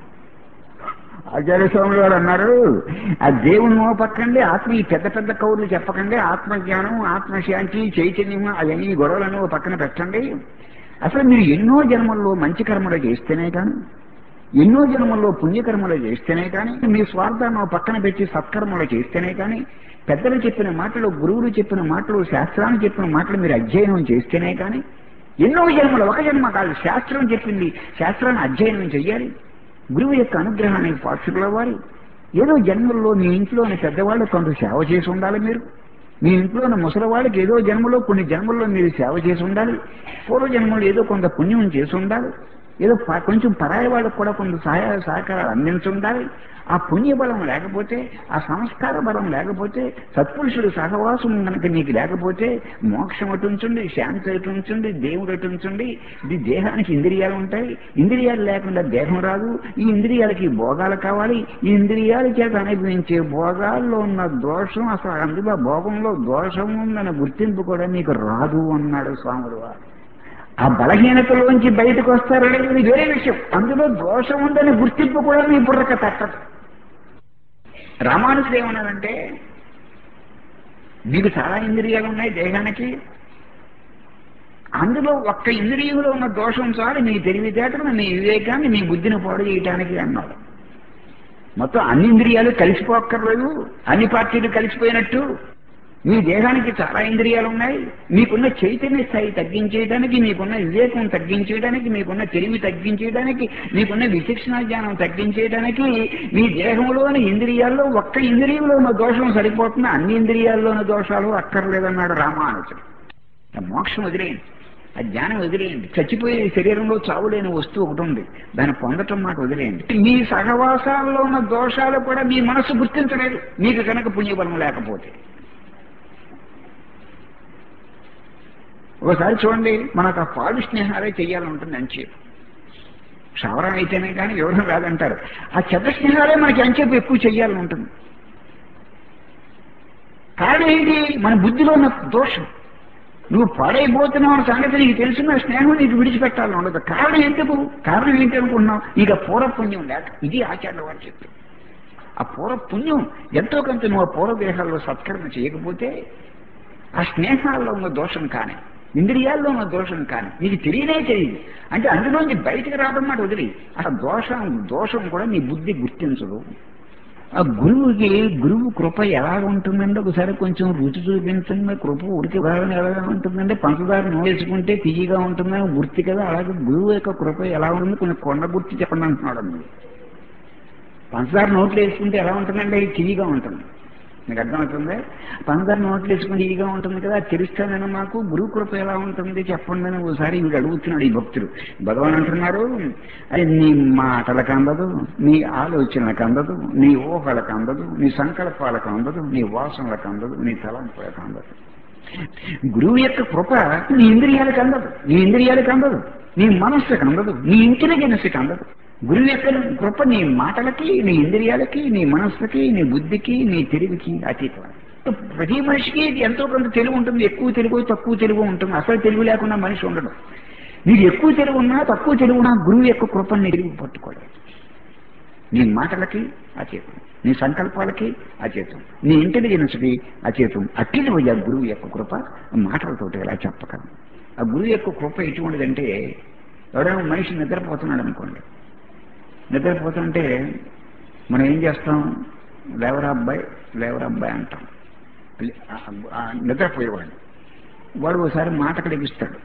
వారు అన్నారు, ఆ దేవుని ఓ పక్కండి, ఆత్మ ఈ పెద్ద పెద్ద కౌరులు చెప్పకండి, ఆత్మజ్ఞానం, ఆత్మశాంతి, చైతన్యం అవన్నీ గొడవలను ఓ పక్కన పెట్టండి. అసలు మీరు ఎన్నో జన్మల్లో మంచి కర్మలు చేస్తేనే కానీ, ఎన్నో జన్మల్లో పుణ్యకర్మలు చేస్తేనే కానీ, మీ స్వార్థాన్ని పక్కన పెట్టి సత్కర్మలు చేస్తేనే కానీ, పెద్దలు చెప్పిన మాటలు, గురువులు చెప్పిన మాటలు, శాస్త్రాన్ని చెప్పిన మాటలు మీరు అధ్యయనం చేస్తేనే కానీ, ఎన్నో జన్మలు, ఒక జన్మ కాదు, శాస్త్రం చెప్పింది, శాస్త్రాన్ని అధ్యయనం చెయ్యాలి. గురువు యొక్క అనుగ్రహానికి పాత్రులవ్వాలి. ఏదో జన్మల్లో మీ ఇంట్లోని పెద్దవాళ్ళు కొంత సేవ చేసి ఉండాలి. మీరు మీ ఇంట్లోని ముసలివాళ్ళకి ఏదో జన్మలో, కొన్ని జన్మల్లో మీరు సేవ చేసి ఉండాలి. పూర్వజన్మలో ఏదో కొంత పుణ్యం చేసి ఉండాలి. ఏదో కొంచెం పరాయి వాళ్ళకు కూడా కొంత సహాయ సహకారాలు అందించుండాలి. ఆ పుణ్యబలం లేకపోతే, ఆ సంస్కార బలం లేకపోతే, సత్పురుషుడు సహవాసం కనుక నీకు లేకపోతే మోక్షం అటుంచండి, శాంతి అటుంచండి, దేవుడు అటుంచండి. ఇది దేహానికి ఇంద్రియాలు ఉంటాయి. ఇంద్రియాలు లేకుండా దేహం రాదు. ఈ ఇంద్రియాలకి భోగాలు కావాలి. ఈ ఇంద్రియాల చేత అనుభవించే భోగాల్లో ఉన్న దోషం, అసలు అందులో భోగంలో దోషం ఉందన్న గుర్తింపు కూడా నీకు రాదు అన్నాడు స్వాములు వారు. ఆ బలహీనతలోంచి బయటకు వస్తారనేది వేరే విషయం. అందులో దోషం ఉందని గుర్తింపు కూడా మీ బుర్రకు తట్టదు. రామానుజుడు ఏమన్నాడంటే, మీకు చాలా ఇంద్రియాలు ఉన్నాయి దేహానికి, అందులో ఒక్క ఇంద్రియంలో ఉన్న దోషం చాలు నీ తెలివితేటలు, నీ వివేకాన్ని, నీ బుద్ధిని పాడు చేయటానికి అన్నాడు. మొత్తం అన్ని ఇంద్రియాలు కలిసిపోక్కర్లేదు, అన్ని పార్టీలు కలిసిపోయినట్టు. మీ దేహానికి చాలా ఇంద్రియాలు ఉన్నాయి. మీకున్న చైతన్య స్థాయి తగ్గించేయడానికి, మీకున్న వివేకం తగ్గించేయడానికి, మీకున్న తెలివి తగ్గించేయడానికి, మీకున్న విచక్షణ జ్ఞానం తగ్గించేయడానికి మీ దేహంలోని ఇంద్రియాల్లో ఒక్క ఇంద్రియంలో ఉన్న దోషం సరిపోతుంది, అన్ని ఇంద్రియాల్లో ఉన్న దోషాలు అక్కర్లేదన్నాడు రామానుజుడు. మోక్షం వదిలేయండి, ఆ జ్ఞానం వదిలేయండి. చచ్చిపోయే శరీరంలో చావులేని వస్తువు ఒకటి ఉంది, దాన్ని పొందటం మాట వదిలేయండి. మీ సహవాసాల్లో ఉన్న దోషాలు కూడా మీ మనసు గుర్తించలేదు, మీకు కనుక పుణ్యబలం లేకపోతే. ఒకసారి చూడండి, మనకు ఆ పాడు స్నేహాలే చెయ్యాలంటుంది అంచేపు. క్షవరం అయితేనే కానీ వివరం రాదంటారు. ఆ చెడ్డ స్నేహాలే మనకి అంచేపు ఎక్కువ చెయ్యాలని ఉంటుంది. కారణం ఏంటి? మన బుద్ధిలో ఉన్న దోషం. నువ్వు పాడైపోతున్నావు అన్న సంగతి నీకు తెలిసిన స్నేహం నీకు విడిచిపెట్టాలని ఉండదు. కారణం ఎందుకు? కారణం ఏంటి అనుకుంటున్నావు? ఇక పూర్వపుణ్యం లేక. ఇది ఆచార్య వారు చెప్పారు. ఆ పూర్వపుణ్యం ఎంతో కొంత నువ్వు ఆ పూర్వదేహాల్లో సత్కర్మ చేయకపోతే, ఆ స్నేహాల్లో ఉన్న దోషం కానీ, ఇంద్రియాల్లో ఉన్న దోషం కానీ నీకు తెలియనే తెలియదు. అంటే అందులోంచి బయటకు రావడం మాట వదిలి, ఆ దోషం కూడా నీ బుద్ధి గుర్తించదు. ఆ గురువు కృప ఎలా ఉంటుందంటే, ఒకసారి కొంచెం రుచి చూపించండి. కృప ఉడికి ఎలా ఉంటుందంటే, పంచదార వేసుకుంటే తీయగా ఉంటుందని గుర్తు కదా. అలాగే గురువు యొక్క కృప ఎలా ఉంటుంది, కొన్ని కొండ గుర్తు చెప్పండి అంటున్నాడు. పంచదార నోట్లు వేసుకుంటే ఎలా ఉంటుందంటే తీయగా ఉంటుంది. మీకు అర్థమవుతుంది? పంచదార నోట్లు వేసుకుని తీయగా ఉంటుంది కదా, తెలుస్తానని మాకు గురువు కృప ఎలా ఉంటుంది చెప్పండి అని ఒకసారి వీడు అడుగుతున్నాడు ఈ భక్తుడు. భగవాన్ అంటున్నారు, అది నీ మాటలకు అందదు, నీ ఆలోచనలకు అందదు, నీ ఊహలకు అందదు, నీ సంకల్పాలకు అందదు, నీ వాసనలకు అందదు, నీ తలంపులకు అందదు. గురువు యొక్క కృప నీ ఇంద్రియాలకు అందదు, నీ ఇంద్రియాలకు అందదు, నీ మనస్సుకు అందదు, నీ ఇంటెలిజెన్స్కి అందదు. గురువు యొక్క కృప నీ మాటలకి, నీ ఇంద్రియాలకి, నీ మనస్సుకి, నీ బుద్ధికి, నీ తెలివికి అతీతం. ప్రతి మనిషికి ఎంతో కొంత తెలివి ఉంటుంది. ఎక్కువ తెలివి, తక్కువ తెలివి ఉంటుంది. అసలు తెలివి లేకుండా మనిషి ఉండడు. నీకు ఎక్కువ తెలివి ఉన్నా, తక్కువ తెలివి ఉన్నా గురువు యొక్క కృపని తెలివి పట్టుకోలేదు. నీ మాటలకి అచేతం, నీ సంకల్పాలకి అచేతం, నీ ఇంటెలిజెన్స్కి అచేతం. అట్టిది ఆ గురువు యొక్క కృప మాటలతోటి ఎలా చెప్పగలం? ఆ గురువు యొక్క కృప ఎటువంటిదంటే, ఎవరైనా మనిషి నిద్రపోతున్నాడు అనుకోండి, నిద్రపోతుంటే మనం ఏం చేస్తాం? లేవరా అబ్బాయి అంటాం. నిద్రపోయేవాడు వాడు ఒకసారి మాటకు లెగిస్తాడు.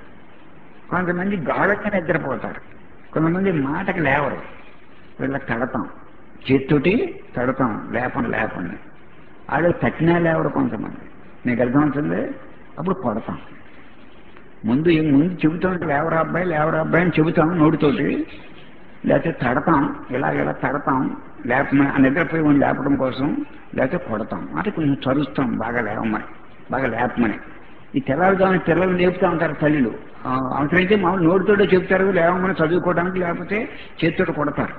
కొంతమంది గాఢంగా నిద్రపోతారు, కొంతమంది మాటకు లేవరు. వీళ్ళకి కడతాం. చేత్తోటి తడతాం, లేపండి. వాళ్ళు తట్టినా లేవరు కొంతమంది. నీకు అర్థమవుతుంది. అప్పుడు కొడతాం. ముందు చెబుతాం, లేవరా అబ్బాయి అని చెబుతాం నోటితోటి. లేకపోతే తడతాం, ఇలా తడతాం, లేపమని నిద్రపోయి ఉండి లేపడం కోసం. లేకపోతే కొడతాం, అంటే కొంచెం చరుస్తాం, బాగా లేపమని. ఈ తెల్లవారుజామున పిల్లలు లేపుతూ ఉంటారు తల్లిలు. అవసరమైతే మామూలు నోటితోటే చెప్తారు లేవమని చదువుకోవడానికి, లేకపోతే చేతితో కొడతారు.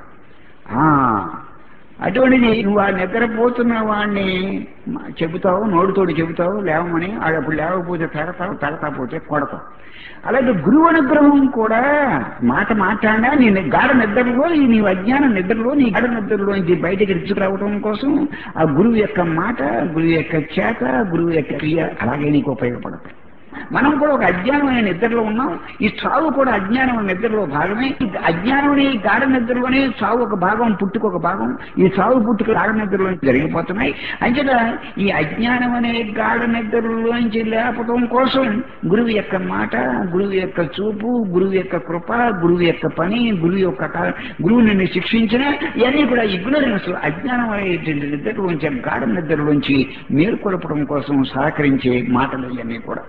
అటువంటిది నువ్వు ఆ నిద్రపోతున్న వాడిని చెబుతావు, నోటితోటి చెబుతావు లేవమని. అప్పుడు లేవకపోతే తడతాపోతే కొడతావు. అలాగే గురువు అనుగ్రహం కూడా మాట్లాడినా నీ గాఢ నిద్రలో, నీ అజ్ఞాన నిద్రలో, నీ గాఢ నిద్రలోంచి బయటకి తీసుకురావడం కోసం ఆ గురువు యొక్క మాట, గురువు యొక్క చేత, గురువు యొక్క క్రియ అలాగే నీకు ఉపయోగపడతాయి. మనం కూడా ఒక అజ్ఞానమైన నిద్రలో ఉన్నాం. ఈ చావు కూడా అజ్ఞానమైన నిద్రలో భాగమే. అజ్ఞానమనే గాఢ నిద్రలోనే చావు ఒక భాగం, పుట్టుక ఒక భాగం. ఈ చావు పుట్టుక గాఢ నిద్రలో జరిగిపోతున్నాయి. అంచేత ఈ అజ్ఞానం అనే గాఢ నిద్రలోంచి లేపటం కోసం గురువు యొక్క మాట, గురువు యొక్క చూపు, గురువు యొక్క కృప, గురువు యొక్క పని, గురువు నిన్ను శిక్షించిన ఇవన్నీ కూడా ఇగ్నరెన్స్, అజ్ఞానం అనే నిద్రలోంచి, గాఢ నిద్రలోంచి మేల్కొల్పడం కోసం సహకరించే మాటలు ఇవన్నీ కూడా.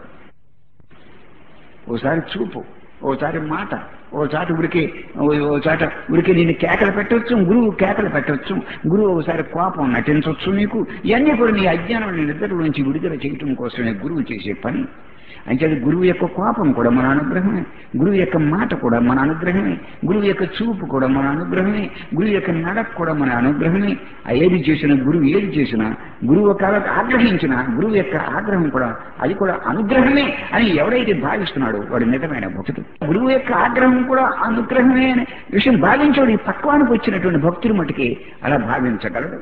ఓసారి చూపు, ఓసారి మాట, ఓసారి ఉరికి నేను కేకలు పెట్టవచ్చు, గురువు కేకలు పెట్టవచ్చు. గురువు ఒకసారి కోపం నటించవచ్చు నీకు. ఇవన్నీ కూడా నీ అజ్ఞానం నిద్ర నుంచి విడుదల చేయటం కోసమే గురువు చేసే పని. అంటే గురువు యొక్క కోపం కూడా మన అనుగ్రహమే, గురువు యొక్క మాట కూడా మన అనుగ్రహమే, గురువు యొక్క చూపు కూడా మన అనుగ్రహమే, గురువు యొక్క నడక కూడా మన అనుగ్రహమే. ఏది చేసినా గురువు ఏది చేసినా, గురువు ఒక ఆగ్రహించిన గురువు యొక్క ఆగ్రహం కూడా అది కూడా అనుగ్రహమే అని ఎవరైతే భావిస్తున్నాడో వాడు నిజమైన భక్తుడు. గురువు యొక్క ఆగ్రహం కూడా అనుగ్రహమే అనే విషయం భావించాడు. ఈ పక్వానికి వచ్చినటువంటి భక్తులు మటుకి అలా భావించగలడు.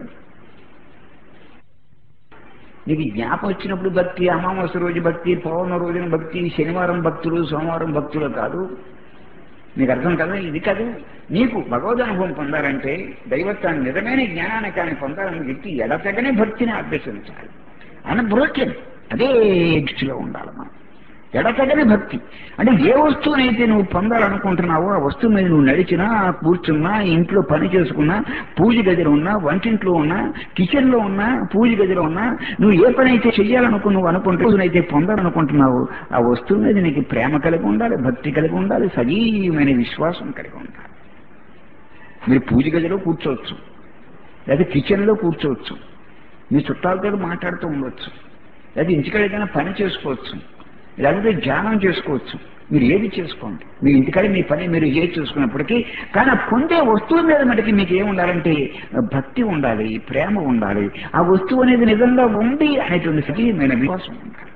నీకు జ్ఞాపం వచ్చినప్పుడు భక్తి, అమావాస్య రోజు భక్తి, పౌర్ణ రోజున భక్తి, శనివారం భక్తులు, సోమవారం భక్తులు కాదు. నీకు అర్థం కదా? ఇది కాదు. నీకు భగవద్ అనుభవం పొందాలంటే, దైవత్వాన్ని నిజమైన జ్ఞానాన్ని కానీ పొందాలని వ్యక్తి ఎడతెగనే భక్తిని అభ్యసించాలి. అన్బ్రోకెన్ అదే దృష్టిలో ఉండాలి మనం. ఎడతెగని భక్తి అంటే ఏ వస్తువునైతే నువ్వు పొందాలనుకుంటున్నావో ఆ వస్తువు మీద నువ్వు నడిచినా, కూర్చున్నా, ఇంట్లో పని చేసుకున్నా, పూజ గదిలో ఉన్నా, వంటింట్లో ఉన్నా, కిచెన్ లో ఉన్నా, పూజ గదిలో ఉన్నా, నువ్వు ఏ పని అయితే చెయ్యాలనుకున్నావు పొందాలనుకుంటున్నావు ఆ వస్తువు మీద నీకు ప్రేమ కలిగి ఉండాలి, భక్తి కలిగి ఉండాలి, సజీవమైన విశ్వాసం కలిగి ఉండాలి. మీరు పూజ గదిలో కూర్చోవచ్చు, లేదా కిచెన్లో కూర్చోవచ్చు, మీ చుట్టాలతో మాట్లాడుతూ ఉండవచ్చు, లేదా ఇంటికాడ ఏదైనా పని చేసుకోవచ్చు, లేకపోతే ధ్యానం చేసుకోవచ్చు. మీరు ఏది చేసుకోండి, మీ ఇంటికాడ మీ పని మీరు ఏది చేసుకున్నప్పటికీ, కానీ పొందే వస్తువు మీద మటుకి మీకు ఏముండాలంటే భక్తి ఉండాలి, ప్రేమ ఉండాలి. ఆ వస్తువు అనేది నిజంగా ఉంది అనేటువంటి సజీవమైన విశ్వాసం ఉండాలి.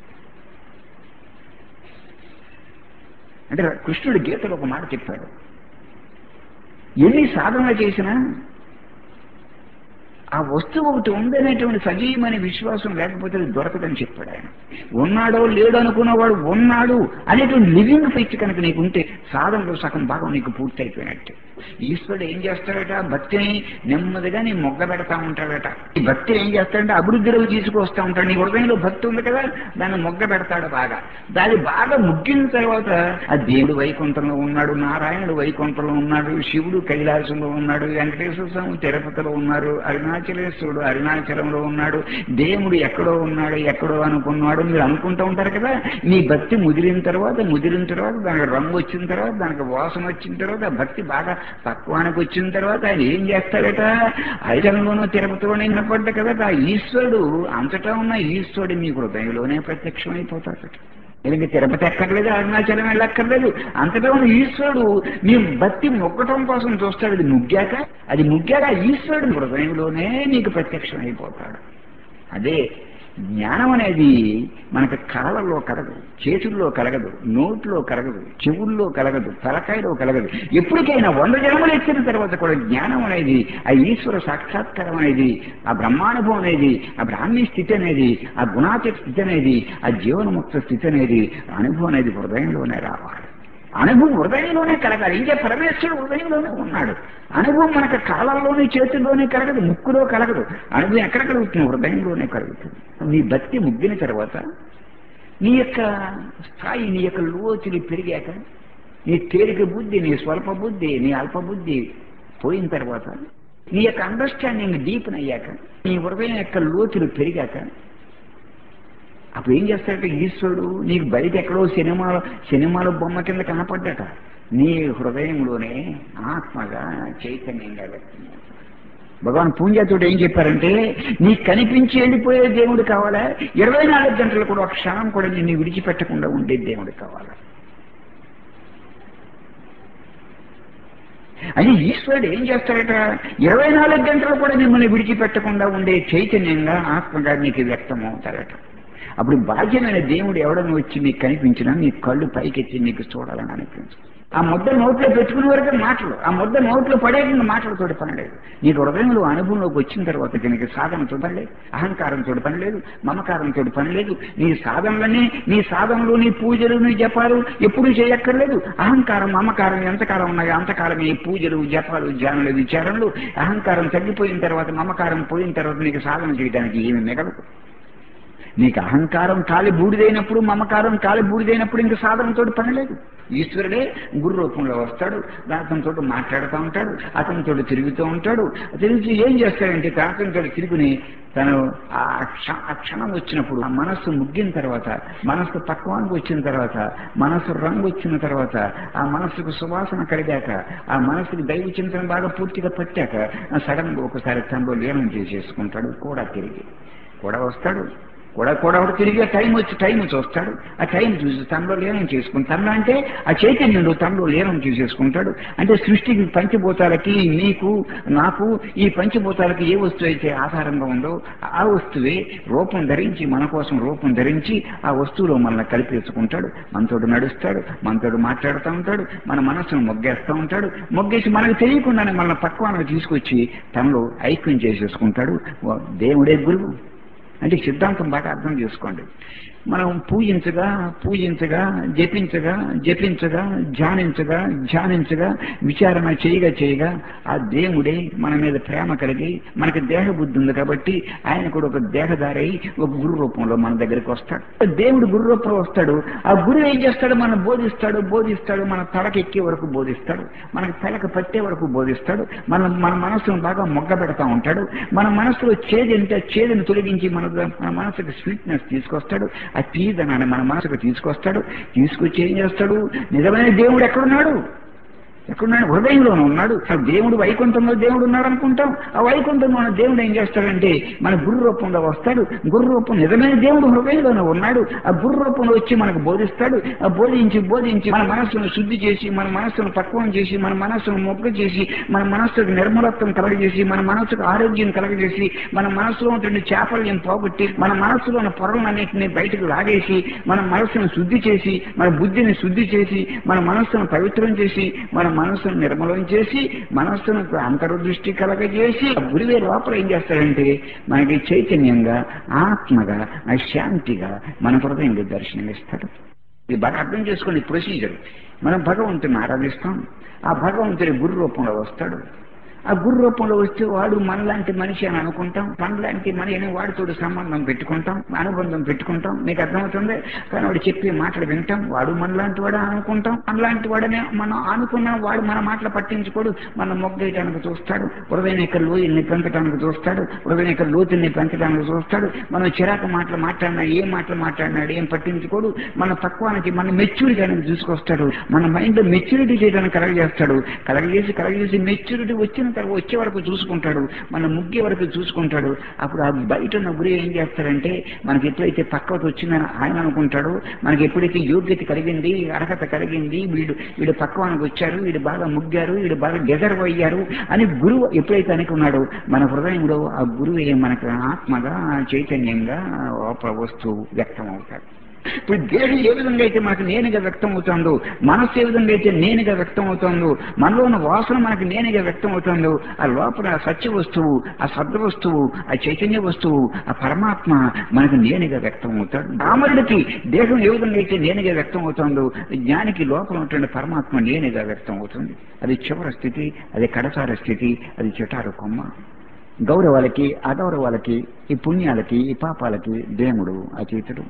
అంటే కృష్ణుడు గీతలో ఒక మాట చెప్పాడు, ఎన్ని సాధనలు చేసినా ఆ వస్తువు ఒకటి ఉందనేటువంటి సజీవమైన విశ్వాసం లేకపోతే అది దొరకదని చెప్పాడు ఆయన. ఉన్నాడో లేడో అనుకున్నవాడు ఉన్నాడు అనేటువంటి లివింగ్ ఫెయిత్ కనుక నీకు ఉంటే సాధనలో సగం భాగం నీకు పూర్తి అయిపోయినట్టే. ఈశ్వరుడు ఏం చేస్తాడట, భక్తిని నెమ్మదిగా నీ మొగ్గ పెడతా ఉంటాడట. ఈ భక్తిని ఏం చేస్తాడంటే అభివృద్ధిలోకి తీసుకొస్తా ఉంటాడు. నీ హృదయంలో భక్తి ఉంది కదా, దాన్ని మొగ్గ పెడతాడు బాగా. దాన్ని బాగా ముగ్గిన తర్వాత ఆ దేవుడు వైకుంఠంలో ఉన్నాడు, నారాయణుడు వైకుంఠంలో ఉన్నాడు, శివుడు కైలాసంలో ఉన్నాడు, వెంకటేశ్వర స్వామి తిరుపతిలో ఉన్నారు, అరుణాచలేశ్వరుడు అరుణాచలంలో ఉన్నాడు, దేవుడు ఎక్కడో అనుకున్నాడు మీరు అనుకుంటూ ఉంటారు కదా. మీ భక్తి ముదిరిన తర్వాత దానికి రంగు వచ్చిన తర్వాత, దానికి వాసన వచ్చిన తర్వాత, ఆ భక్తి బాగా పక్వానికి వచ్చిన తర్వాత ఆయన ఏం చేస్తాడట, ఐదంలోనూ తిరుపతిలోనే వినపడ్డ కదా ఆ ఈశ్వరుడు, అంతటా ఉన్న ఈశ్వరుడు మీ హృదయంలోనే ప్రత్యక్షమైపోతాడట. దీనికి తిరుపతి ఎక్కర్లేదు, అరుణాచలం వెళ్ళక్కర్లేదు, అంతటా ఉన్న ఈశ్వరుడు నీ భక్తి మొక్కటం కోసం చూస్తాడు. అది ముగ్గాక ఈశ్వరుడు హృదయంలోనే నీకు ప్రత్యక్షం అయిపోతాడు. అదే జ్ఞానం అనేది మనకు కళలలో కలగదు, చేతుల్లో కలగదు, నోట్లో కలగదు, చెవుల్లో కలగదు, తలకాయలో కలగదు. ఎప్పటికైనా 100 జన్మలు ఎత్తిన తర్వాత కూడా జ్ఞానం అనేది, ఆ ఈశ్వర సాక్షాత్కారం అనేది, ఆ బ్రహ్మానుభవం అనేది, ఆ బ్రాహ్మీ స్థితి అనేది, ఆ గుణాతీత స్థితి అనేది, ఆ జీవన్ముక్త స్థితి అనేది, అనుభవం అనేది హృదయంలోనే రావాలి. అనుభవం హృదయంలోనే కలగాలి. ఇంకా పరమేశ్వరుడు హృదయంలోనే ఉన్నాడు. అనుభవం మనకు కాళ్ళల్లోనే చేతుల్లోనే కలగదు, ముక్కులో కలగదు. అనుభవం ఎక్కడ కలుగుతుంది? హృదయంలోనే కలుగుతుంది. నీ భక్తి ముగ్గిన తర్వాత, నీ యొక్క స్థాయి, నీ యొక్క లోతులు పెరిగాక, నీ తేలిక బుద్ధి, నీ స్వల్ప బుద్ధి, నీ అల్ప బుద్ధి పోయిన తర్వాత నీ యొక్క అండర్స్టాండింగ్ డీప్న్ అయ్యాక, నీ హృదయం యొక్క లోతులు పెరిగాక, అప్పుడు ఏం చేస్తాడంటే ఈశ్వరుడు నీకు బయట ఎక్కడో సినిమాలో బొమ్మ కింద కనపడ్డట, నీ హృదయంలోనే ఆత్మగా చైతన్యంగా వ్యక్తం. భగవాన్ పూంజాతోటి ఏం చెప్పారంటే, నీకు కనిపించి వెళ్ళిపోయే దేవుడు కావాలా, 24 గంటలు కూడా ఒక క్షణం కూడా నిన్ను విడిచిపెట్టకుండా ఉండే దేవుడు కావాలా. అది ఈశ్వరుడు ఏం చేస్తాడట, 24 గంటలు కూడా మిమ్మల్ని విడిచిపెట్టకుండా ఉండే చైతన్యంగా ఆత్మగా నీకు వ్యక్తం అవుతాడట. అప్పుడు బాధ్యమైన దేవుడు ఎవడని వచ్చి మీకు కనిపించినా మీ కళ్ళు పైకెత్తి మీకు చూడాలని అనిపించు. ఆ ముద్ద నోట్లో పెట్టుకునే వరకు మాటలు, ఆ ముద్ద నోట్లో పడేటువంటి మాటలతోటి పని లేదు. నీ హృదయంలో అనుభవంలోకి వచ్చిన తర్వాత దీనికి సాధనతో పని లేదు, అహంకారంతో పని లేదు, మమకారంతో పని లేదు. నీ సాధనలు నీ పూజలు నీ జపాలు ఎప్పుడూ చేయక్కర్లేదు. అహంకారం మమకారం ఎంతకాలం ఉన్నాయో అంతకాలం ఈ పూజలు జపాలు ధ్యానులు విచారణలు. అహంకారం తగ్గిపోయిన తర్వాత, మమకారం పోయిన తర్వాత నీకు సాధన చేయడానికి ఏమి మిగలదు. నీకు అహంకారం కాలి బూడిదైనప్పుడు, మమకారం కాలి బూడిదైనప్పుడు ఇంక సాధనతో పని లేదు. ఈశ్వరుడే గురు రూపంలో వస్తాడు, అతనితో మాట్లాడుతూ ఉంటాడు, అతనితో తిరుగుతూ ఉంటాడు. తిరిగి ఏం చేస్తాడంటే అతనితో తిరుగుని తను ఆ క్షణం వచ్చినప్పుడు, ఆ మనస్సు ముగ్గిన తర్వాత, మనస్సు పక్వానికి వచ్చిన తర్వాత, మనస్సు రంగు వచ్చిన తర్వాత, ఆ మనస్సుకు సువాసన కలిగాక, ఆ మనస్సుకు దైవ చింతన బాగా పూర్తిగా పట్టాక సడన్ గా ఒకసారి తనలో లీనం చేసేసుకుంటాడు. కూడా తిరిగి కూడా వస్తాడు, కూడా తిరిగి టైం చూస్తాడు. ఆ టైం చూసి తనలో లీనం చేసుకుని, తనలో అంటే ఆ చైతన్యంలో తనలో లీనం చేసేసుకుంటాడు. అంటే సృష్టికి పంచభూతాలకి, నీకు నాకు ఈ పంచభూతాలకి ఏ వస్తువు అయితే ఆధారంగా ఉందో ఆ వస్తువే రూపం ధరించి, మన కోసం రూపం ధరించి ఆ వస్తువులో మనల్ని కలిపేసుకుంటాడు. మనతోటి నడుస్తాడు, మనతోటి మాట్లాడుతూ ఉంటాడు, మన మనస్సును మొగ్గేస్తూ ఉంటాడు. మొగ్గేసి మనకు తెలియకుండానే మనల్ని పక్వానికి తీసుకొచ్చి తనలో ఐక్యం చేసేసుకుంటాడు. దేవుడే గురువు అంటే సిద్ధాంతం బాగా అర్థం చేసుకోండి. మనం పూజించగా జపించగా ధ్యానించగా విచారణ చేయగా ఆ దేవుడే మన మీద ప్రేమ కలిగి, మనకి దేహ బుద్ధి ఉంది కాబట్టి ఆయన కూడా ఒక దేహదారై ఒక గురు రూపంలో మన దగ్గరికి వస్తాడు. దేవుడు గురు రూపంలో వస్తాడు. ఆ గురువు ఏం చేస్తాడు, మనం బోధిస్తాడు, మన తలకెక్కే వరకు బోధిస్తాడు, మనకి తలకు పట్టే వరకు బోధిస్తాడు. మన మనస్సును బాగా మొగ్గ పెడతా ఉంటాడు. మన మనస్సులో చేదుని తొలగించి మన మనసుకు స్వీట్నెస్ తీసుకొస్తాడు. ఆ తీదనాన్ని మన మనసుకు తీసుకొచ్చి ఏం చేస్తాడు, నిజమైన దేవుడు ఎక్కడున్నాడు, హృదయంలోనే ఉన్నాడు. అసలు దేవుడు వైకుంఠంలో దేవుడు ఉన్నాడు అనుకుంటాం. ఆ వైకుంఠంలో ఉన్న దేవుడు ఏం చేస్తాడంటే మన గురు రూపంలో వస్తాడు. గురు రూపం నిజమైన దేవుడు హృదయంలోనే ఉన్నాడు. ఆ గురు రూపంలో వచ్చి మనకు బోధిస్తాడు. ఆ బోధించి మన మనస్సును శుద్ధి చేసి, మన మనస్సును పక్వం చేసి, మన మనస్సును మొగ్గ చేసి, మన మనస్సుకు నిర్మలత్వం కలగజేసి, మన మనస్సుకు ఆరోగ్యం కలగజేసి, మన మనస్సులో ఉంటున్న చేపల్యం పోగొట్టి, మన మనస్సులో ఉన్న పొరలన్నింటినీ బయటకు లాగేసి, మన మనస్సును శుద్ధి చేసి, మన బుద్ధిని శుద్ధి చేసి, మన మనస్సును పవిత్రం చేసి, మన మనస్సును నిర్మలం చేసి, మనస్సును అంతర్దృష్టి కలగజేసి, గురువే లోపల ఏం చేస్తాడంటే మనకి చైతన్యంగా, ఆత్మగా, శాంతిగా మన హృదయంలో దర్శనమిస్తాడు. ఇది బాగా అర్థం చేసుకోండి ప్రొసీజర్. మనం భగవంతుని ఆరాధిస్తాం, ఆ భగవంతుడి గురు రూపంలో వస్తాడు. ఆ గురు రూపంలో వస్తే వాడు మనలాంటి మనిషి అని అనుకుంటాం, మనలాంటి మనిషిని వాడితో సంబంధం పెట్టుకుంటాం, అనుబంధం పెట్టుకుంటాం. మీకు అర్థమవుతుంది? కానీ వాడు చెప్పే మాటలు వింటాం, వాడు మనలాంటి వాడు అనుకుంటాం. మనలాంటి వాడనే మనం అనుకున్నా వాడు మన మాటలు పట్టించుకోడు, మన మొగ్గేయడానికి చూస్తాడు, హృదయం యొక్క లోయల్ని పెంచడానికి చూస్తాడు, హృదయం యొక్క లోతుల్ని పెంచడానికి చూస్తాడు. మనం చిరాకు మాటలు మాట్లాడినాడు ఏం పట్టించుకోడు. మన పక్వానికి, మన మెచ్యూరిటీని చూసుకొస్తాడు, మన మైండ్ మెచ్యూరిటీ చేయడానికి కలగజేసి మెచ్యూరిటీ వచ్చే వరకు చూసుకుంటాడు, మన ముగ్గే వరకు చూసుకుంటాడు. అప్పుడు ఆ బయట ఉన్న గురి ఏం చేస్తాడంటే మనకి ఎప్పుడైతే పక్వత వచ్చిందని ఆయన అనుకుంటాడు, మనకి ఎప్పుడైతే యోగ్యత కలిగింది, అర్హత కలిగింది, వీడు పక్వానికి వచ్చారు, వీడు బాగా ముగ్గారు, వీడు బాగా డిజర్వ్ అయ్యారు అని గురువు ఎప్పుడైతే అనుకున్నాడో మన హృదయంలో ఆ గురువే మనకు ఆత్మగా, చైతన్యంగా వస్తువు వ్యక్తం అవుతాడు. ఇప్పుడు దేహం ఏ విధంగా అయితే మనకు నేనుగా వ్యక్తం అవుతుందో, మనస్సు ఏ విధంగా అయితే నేనుగా వ్యక్తం అవుతుందో, మనలో ఉన్న వాసన మనకు నేనుగా వ్యక్తం అవుతుందో, ఆ లోపల సత్య వస్తువు, ఆ సద్ద వస్తువు, ఆ చైతన్య వస్తువు, ఆ పరమాత్మ మనకు నేనుగా వ్యక్తం అవుతాడు. రాముడికి దేహం ఏ విధంగా అయితే నేనుగా వ్యక్తం అవుతుందో, జ్ఞానికి లోపల ఉంటున్న పరమాత్మ నేనుగా వ్యక్తం అవుతుంది. అది చివరి స్థితి, అది కడసార స్థితి, అది చిటారు కొమ్మ. గౌరవాలకి, అగౌరవాలకి, ఈ పుణ్యాలకి, ఈ పాపాలకి దేవుడు అతీతుడు.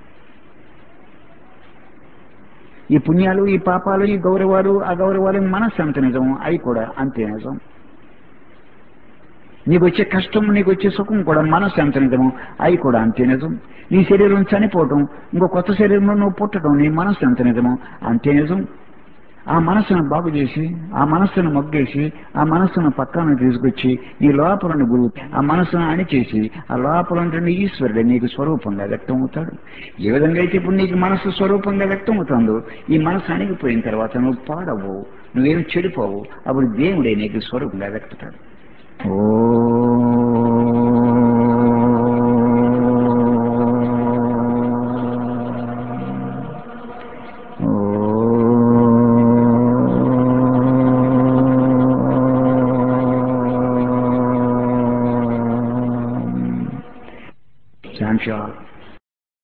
ఈ పుణ్యాలు, ఈ పాపాలు, ఈ గౌరవాలు, అగౌరవాలు మనస్సు అంత నిజం, అవి కూడా అంతే నిజం. నీకు వచ్చే కష్టం నీకు వచ్చే సుఖం కూడా మనస్సు ఎంత నిజమో అవి కూడా అంతే నిజం. నీ శరీరం చనిపోవటం ఇంకో కొత్త శరీరంలో నువ్వు పుట్టడం నీ మనస్సు ఎంత నిజమో అంతే నిజం. ఆ మనస్సును బాగు చేసి ఆ మనస్సును మొగ్గేసి ఆ మనస్సును పక్కన తీసుకొచ్చి నీ లోపల గురువు ఆ మనస్సును అణిచేసి ఆ లోపల ఉంటున్న ఈశ్వరుడు నీకు స్వరూపంగా వ్యక్తం అవుతాడు. ఏ విధంగా అయితే ఇప్పుడు నీకు మనస్సు స్వరూపంగా వ్యక్తం అవుతుందో ఈ మనస్సు అణిగిపోయిన తర్వాత నువ్వు పాడవు, నువ్వేమి చెడిపోవు. అప్పుడు దేవుడే నీకు స్వరూపంగా వ్యక్తతాడు. శాంతి